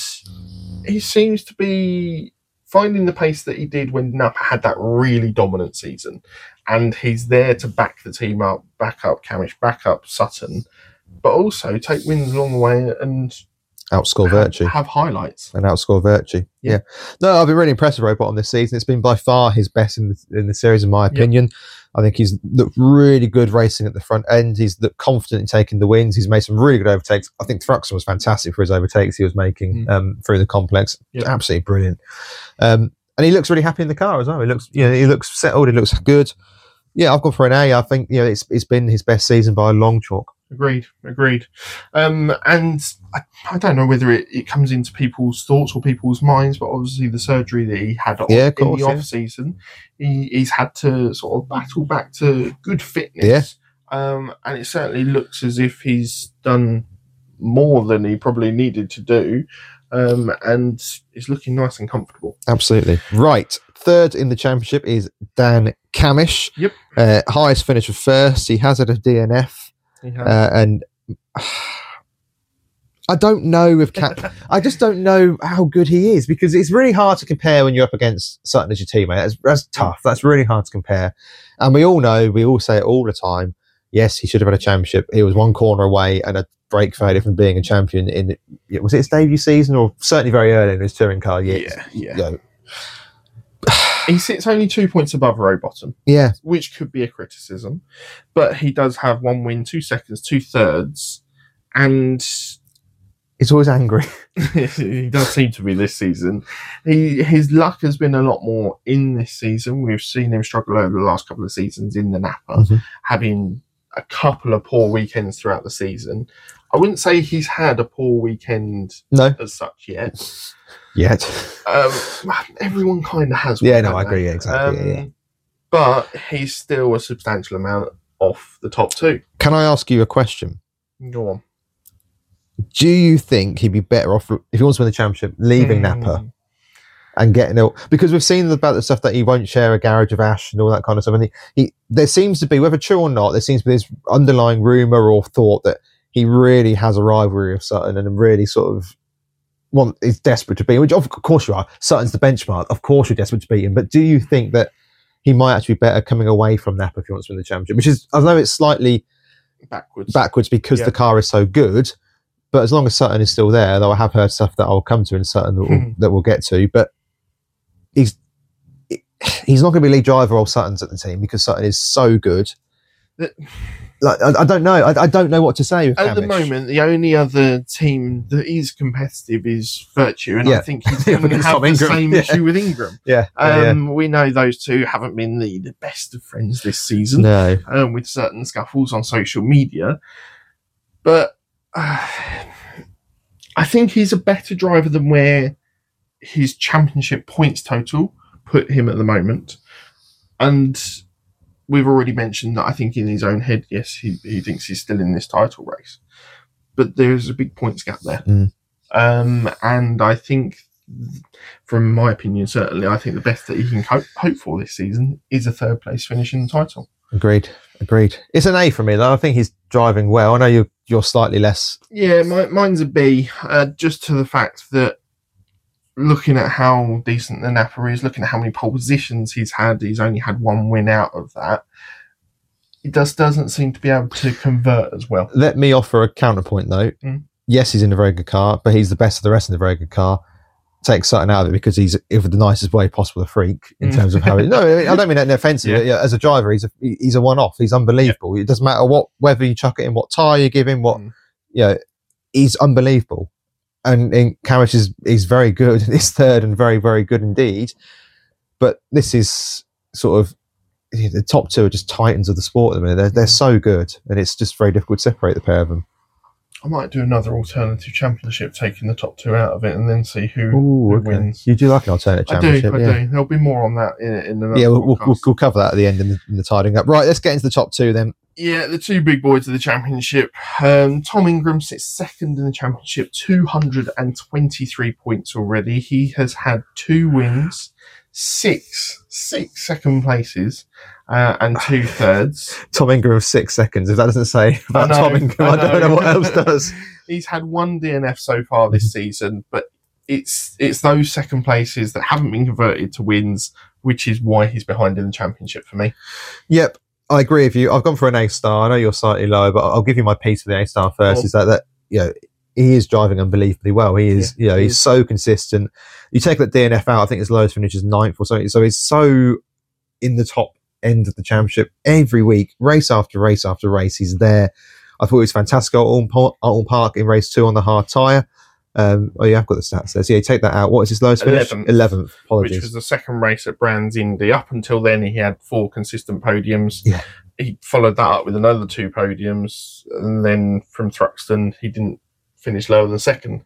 he seems to be finding the pace that he did when Napa had that really dominant season. And he's there to back the team up, back up Camish, back up Sutton, but also take wins along the way and outscore have, Virtue. Have highlights. And outscore Virtue. Yeah. yeah. No, I've been really impressed with Rowbottom this season. It's been by far his best in the, in the series, in my opinion. Yep. I think he's looked really good racing at the front end. He's looked confident in taking the wins. He's made some really good overtakes. I think Thruxton was fantastic for his overtakes he was making mm. um, through the complex. Yep. Absolutely brilliant. Um, and he looks really happy in the car as well. He looks, you know, he looks settled. He looks good. Yeah, I've gone for an A. I think, you know, it's it's been his best season by a long chalk. Agreed, agreed. Um, and I, I don't know whether it, it comes into people's thoughts or people's minds, but obviously the surgery that he had yeah, in course, the yeah. off season, he, he's had to sort of battle back to good fitness. Yeah. Um, and it certainly looks as if he's done more than he probably needed to do. Um, and is looking nice and comfortable. Absolutely. Right. Third in the championship is Dan Camish. Yep. Uh, highest finish of first. He has had a D N F. Uh, and uh, I don't know if Cam- I just don't know how good he is, because it's really hard to compare when you're up against Sutton as your teammate. That's, that's tough. That's really hard to compare. And we all know, we all say it all the time. Yes, he should have had a championship. He was one corner away and a break failure from being a champion in, was it his debut season, or certainly very early in his touring car years? Yeah, yeah. You know, he sits only two points above Rowbottom. Yeah. Which could be a criticism. But he does have one win, two seconds, two thirds, and he's always angry. He does seem to be this season. He His luck has been a lot more in this season. We've seen him struggle over the last couple of seasons in the Napa, mm-hmm. having a couple of poor weekends throughout the season. I wouldn't say he's had a poor weekend no. as such yet. Yet. Um, everyone kind of has. Yeah, no, I agree. Yeah, exactly. Um, yeah, yeah. But he's still a substantial amount off the top two. Can I ask you a question? Go on. Do you think he'd be better off, if he wants to win the championship, leaving mm. Napa and getting it? Because we've seen about the stuff that he won't share a garage of Ash and all that kind of stuff. And he, he there seems to be, whether true or not, there seems to be this underlying rumour or thought that he really has a rivalry of Sutton and really sort of want is desperate to beat him, which of course you are. Sutton's the benchmark. Of course you're desperate to beat him. But do you think that he might actually be better coming away from Napa if he wants to win the championship? Which is, I know it's slightly backwards, backwards because yeah. the car is so good. But as long as Sutton is still there, though I have heard stuff that I'll come to in Sutton that, we'll, that we'll get to, but he's he's not going to be lead driver or Sutton's at the team because Sutton is so good. The, like I, I don't know. I, I don't know what to say. With at Camish. the moment, the only other team that is competitive is Virtue, and yeah. I think he's going to have the Ingram. same yeah. issue with Ingram. Yeah. Um, yeah, we know those two haven't been the, the best of friends this season. No, um, with certain scuffles on social media, but. Uh, I think he's a better driver than where his championship points total put him at the moment. And we've already mentioned that I think in his own head, yes, he, he thinks he's still in this title race. But there's a big points gap there. Mm. Um, and I think, from my opinion, certainly, I think the best that he can hope, hope for this season is a third place finish in the title. Agreed. Agreed. It's an A for me, though. I think he's driving well. I know you're, you're slightly less. Yeah, my, mine's a B, uh, just to the fact that looking at how decent the Napa is, looking at how many pole positions he's had, he's only had one win out of that. he just doesn't seem to be able to convert as well. Let me offer a counterpoint though. Mm. Yes, he's in a very good car, but he's the best of the rest in a very good car. Take Sutton out of it because he's, in the nicest way possible, a freak in Mm. terms of how. He, no, I don't mean that in offensive. Yeah. Yeah, as a driver, he's a he's a one-off. He's unbelievable. It doesn't matter what whether you chuck it in, what tyre you give him, what Mm. you know, he's unbelievable. And, and Cammish is is very good. He's third and very very good indeed. But this is sort of the top two are just titans of the sport at the minute. They're they're so good, and it's just very difficult to separate the pair of them. I might do another alternative championship, taking the top two out of it, and then see who, Ooh, who okay. wins. You do like an alternative I do, championship, I yeah. do. There'll be more on that in, in another Yeah, we'll, we'll, podcast. we'll, we'll cover that at the end in the, in the tidying up. Right, let's get into the top two then. Yeah, the two big boys of the championship. Um, Tom Ingram sits second in the championship, two hundred twenty-three points already. He has had two wins, six, six second places, uh, and two thirds. Tom Ingram of six seconds. If that doesn't say about I know, Tom Ingram, I, I don't know. know what else does. He's had one D N F so far this season, but it's it's those second places that haven't been converted to wins, which is why he's behind in the championship for me. Yep, I agree with you. I've gone for an A star. I know you're slightly low, but I'll give you my piece for the A star first. Cool. Is that that you know he is driving unbelievably well. He is, Yeah, you know, he he's is. so consistent. You take that D N F out, I think his lowest finish is ninth or something. So he's so in the top end of the championship every week, race after race after race. He's there. I thought it was fantastic at Alton Park, Alton Park in race two on the hard tyre. Um, oh, yeah, I've got the stats there. So, yeah, take that out. What is his lowest finish? eleventh. eleventh. Apologies. Which was the second race at Brands Indy. Up until then, he had four consistent podiums. Yeah. He followed that up with another two podiums, and then from Thruxton, he didn't finish lower than second.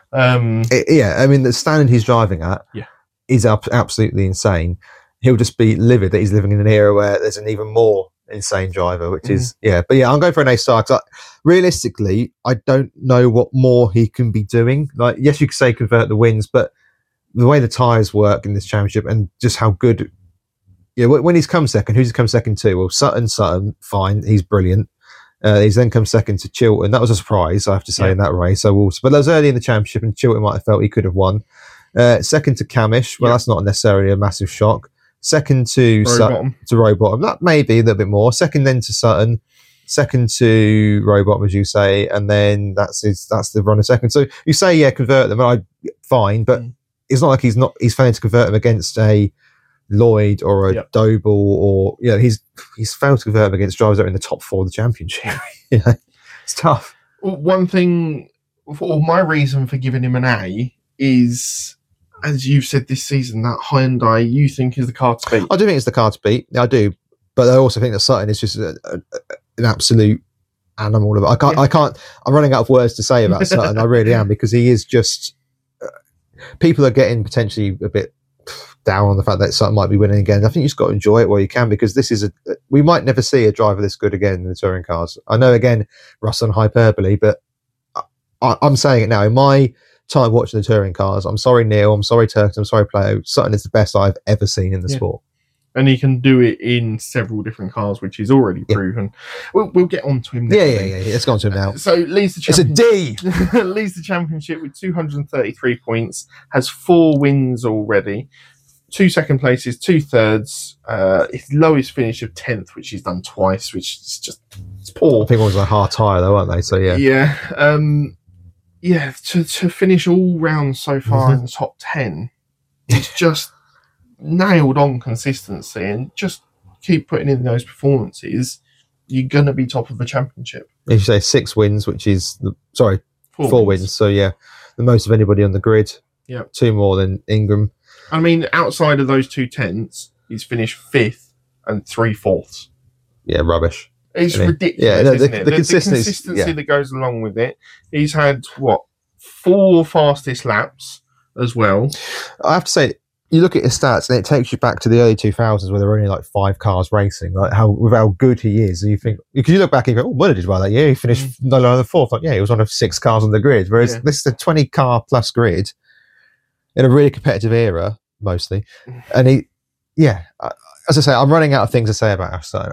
Um, It- yeah, I mean, the standard he's driving at Yeah. is up, absolutely insane. He'll just be livid that he's living in an era where there's an even more insane driver, which is, yeah. But yeah, I'm going for an A star because realistically, I don't know what more he can be doing. Like, yes, you could say convert the wins, but the way the tyres work in this championship and just how good. Yeah, when when he's come second, who's he come second to? Well, Sutton, Sutton, fine, he's brilliant. Uh, he's then come second to Chilton. That was a surprise, I have to say, Yeah. in that race. So, we'll, but that was early in the championship, and Chilton might have felt he could have won. Uh, second to Cammish. Well, Yeah. that's not necessarily a massive shock. Second to row Sutton, bottom. to Rowbottom. That may be a little bit more. Second then to Sutton. Second to Rowbottom, as you say, and then that's his, that's the runner second. So you say, yeah, convert them. I fine, but Mm. it's not like he's not he's failing to convert them against a Lloyd or a Yep. Doble, or you know, he's he's failed to convert them against drivers that are in the top four of the championship. you know, it's tough. Well, one thing, or my reason for giving him an A is, as you've said this season, that Hyundai you think is the car to beat. I do think it's the car to beat. I do, but I also think that Sutton is just a, a, an absolute animal. Of I can't. Yeah. I can't. I'm running out of words to say about Sutton. I really am, because he is just. Uh, people are getting potentially a bit down on the fact that Sutton might be winning again. I think you've just got to enjoy it while you can, because this is a. We might never see a driver this good again in the touring cars. I know, again, Russ on hyperbole, but I, I'm saying it now. In my time watching the touring cars, I'm sorry, Neil. I'm sorry, Turks. I'm sorry, Plato. Sutton is the best I've ever seen in the Yeah. sport. And he can do it in several different cars, which is already Yeah. proven. We'll, we'll get on to him next. Yeah, yeah, yeah, yeah. Let's go on to him now. So leads the It's a championship. D. leads the championship with two hundred thirty-three points, has four wins already, two second places, two thirds, uh, his lowest finish of tenth, which he's done twice, which is just it's I poor. think it was a hard tyre, though, weren't they? So, yeah. Yeah, um, yeah. To to finish all rounds so far Mhm. in the top ten, it's just nailed on consistency, and just keep putting in those performances. You're gonna be top of the championship. As you say, six wins, which is, the, sorry, Four, four, wins. So, yeah, the most of anybody on the grid. Yeah. Two more than Ingram. I mean, outside of those two tenths, he's finished fifth and three fourths. Yeah, rubbish. It's Really? ridiculous, Yeah, no, the- isn't it? the consistency- consistency yeah. that goes along with it. He's had, what, four fastest laps as well. I have to say, you look at his stats and it takes you back to the early two thousands where there were only like five cars racing, like how with how good he is. And you think, because you look back and you go, oh, Muller did well that year. He finished no lower than fourth. Like, yeah, he was one of six cars on the grid. Whereas Yeah. this is a twenty car plus grid in a really competitive era, mostly. And he, yeah, I- as I say, I'm running out of things to say about Aston.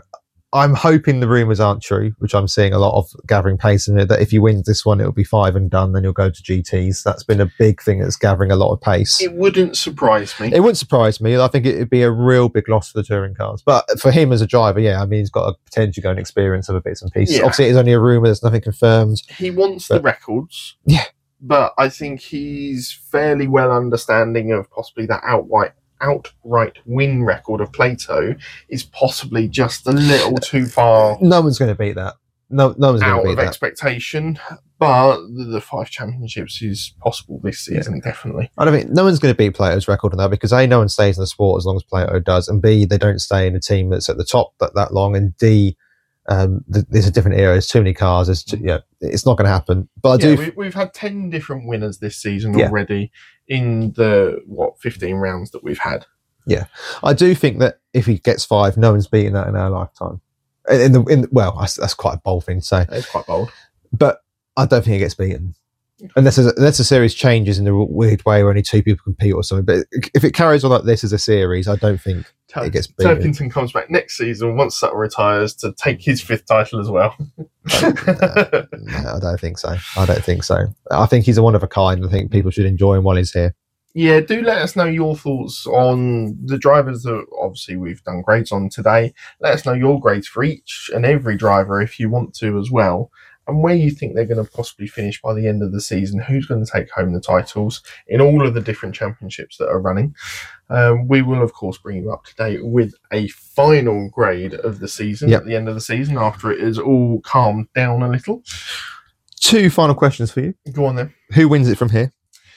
I'm hoping the rumours aren't true, which I'm seeing a lot of gathering pace in it, that if he wins this one, it'll be five and done, then he'll go to G Ts. That's been a big thing that's gathering a lot of pace. It wouldn't surprise me. It wouldn't surprise me. I think it'd be a real big loss for the touring cars. But for him as a driver, yeah, I mean, he's got a potential going experience of a bits and pieces. Yeah. Obviously, it is only a rumour, there's nothing confirmed. He wants but, the records. Yeah. But I think he's fairly well understanding of possibly that outright outright win record of Plato is possibly just a little too far. No one's going to beat that. No, no one's going out to beat of that. expectation, but the, the five championships is possible this season, yeah. definitely. I don't think no one's going to beat Plato's record on that because A, no one stays in the sport as long as Plato does, and B, they don't stay in a team that's at the top that, that long, and D, um, th- there's a different era. There's too many cars. There's too, yeah, it's not going to happen. But I yeah, do. We, we've had ten different winners this season yeah. already in the what fifteen rounds that we've had. Yeah, I do think that if he gets five, no one's beating that in our lifetime. In the in well, that's, that's quite a bold thing to say. It's quite bold, but I don't think he gets beaten unless there's a, unless the series changes in a weird way where only two people compete or something. But if it carries on like this as a series, I don't think Tur- it gets beaten. Turkington comes back next season once Sutton retires to take his fifth title as well. no, no, I don't think so. I don't think so. I think he's a one of a kind. I think people should enjoy him while he's here. Yeah, do let us know your thoughts on the drivers that obviously we've done grades on today. Let us know your grades for each and every driver if you want to as well, and where you think they're going to possibly finish by the end of the season, who's going to take home the titles in all of the different championships that are running. Um, we will, of course, bring you up to date with a final grade of the season yep. at the end of the season after it is all calmed down a little. Two final questions for you. Go on then. Who wins it from here?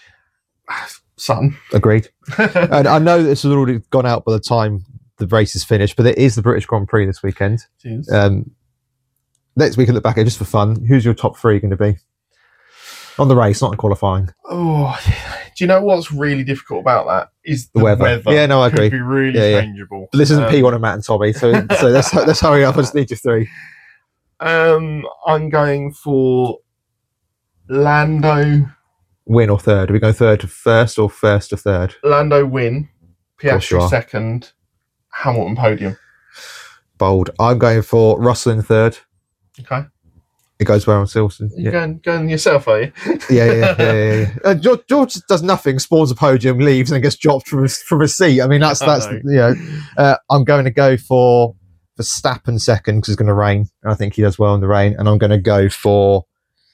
Sutton. Agreed. And I know this has already gone out by the time the race is finished, but it is the British Grand Prix this weekend. Um, next week, I look back at it just for fun. Who's your top three going to be? On the race, not in qualifying. Oh, do you know what's really difficult about that? Is the, the weather. weather. Yeah, no, I agree. Could be really yeah, changeable. Yeah. But this isn't um, P one and Matt and Tommy, so so let's let's hurry up. I just need your three. Um, I'm going for Lando. Win or third? Do we go third to first or first to third? Lando win, Piastri second, Hamilton podium. Bold. I'm going for Russell in third. Okay. It goes well on Silverstone. You're yeah. going, going yourself, are you? yeah, yeah, yeah. yeah, yeah. Uh, George, George does nothing, spawns a podium, leaves, and gets dropped from his, from his seat. I mean, that's that's you know. Uh, I'm going to go for Verstappen second because it's going to rain, and I think he does well in the rain. And I'm going to go for.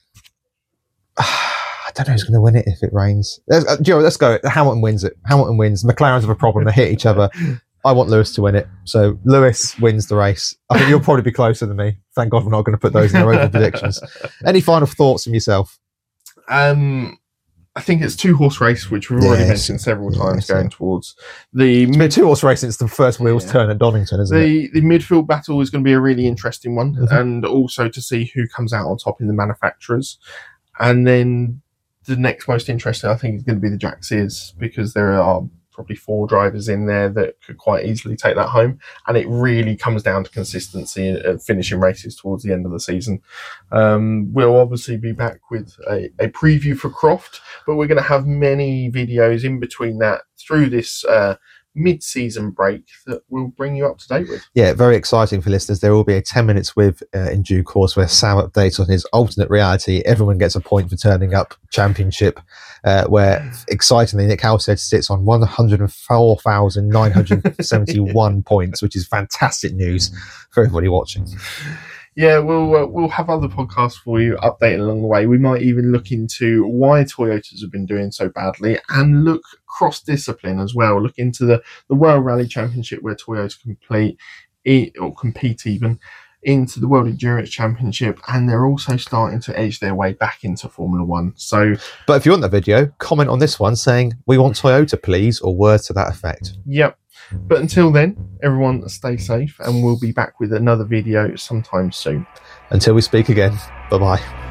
I don't know who's going to win it if it rains. Let's, uh, Joe, let's go. Hamilton wins it. Hamilton wins. McLaren's have a problem. They hit each other. I want Lewis to win it. So Lewis wins the race. I think you'll probably be closer than me. Thank God we're not going to put those in our open predictions. Any final thoughts from yourself? Um, I think it's two horse race, which we've already yes. mentioned several times, yes, going yeah. towards the. It's been two horse race since the first wheels yeah. turn at Donington, isn't the, it? The midfield battle is going to be a really interesting one, mm-hmm. and also to see who comes out on top in the manufacturers, and then. The next most interesting, I think, is going to be the Jack Sears because there are probably four drivers in there that could quite easily take that home. And it really comes down to consistency and finishing races towards the end of the season. Um, we'll obviously be back with a, a preview for Croft, but we're going to have many videos in between that through this uh, mid-season break that we'll bring you up to date with. Yeah, very exciting for listeners. There will be a ten minutes with uh, in due course where Sam updates on his alternate reality. Everyone gets a point for turning up championship, uh, where excitingly Nick Halstead sits on one hundred four thousand nine hundred seventy-one points, which is fantastic news for everybody watching. Yeah, we'll uh, we'll have other podcasts for you updating along the way. We might even look into why Toyotas have been doing so badly and look cross-discipline as well. Look into the, the World Rally Championship where Toyota complete or compete even into the World Endurance Championship, and they're also starting to edge their way back into Formula One. So, but if you want that video, comment on this one saying we want Toyota, please, or words to that effect. Yep. But until then, everyone stay safe, and we'll be back with another video sometime soon. Until we speak again, bye-bye.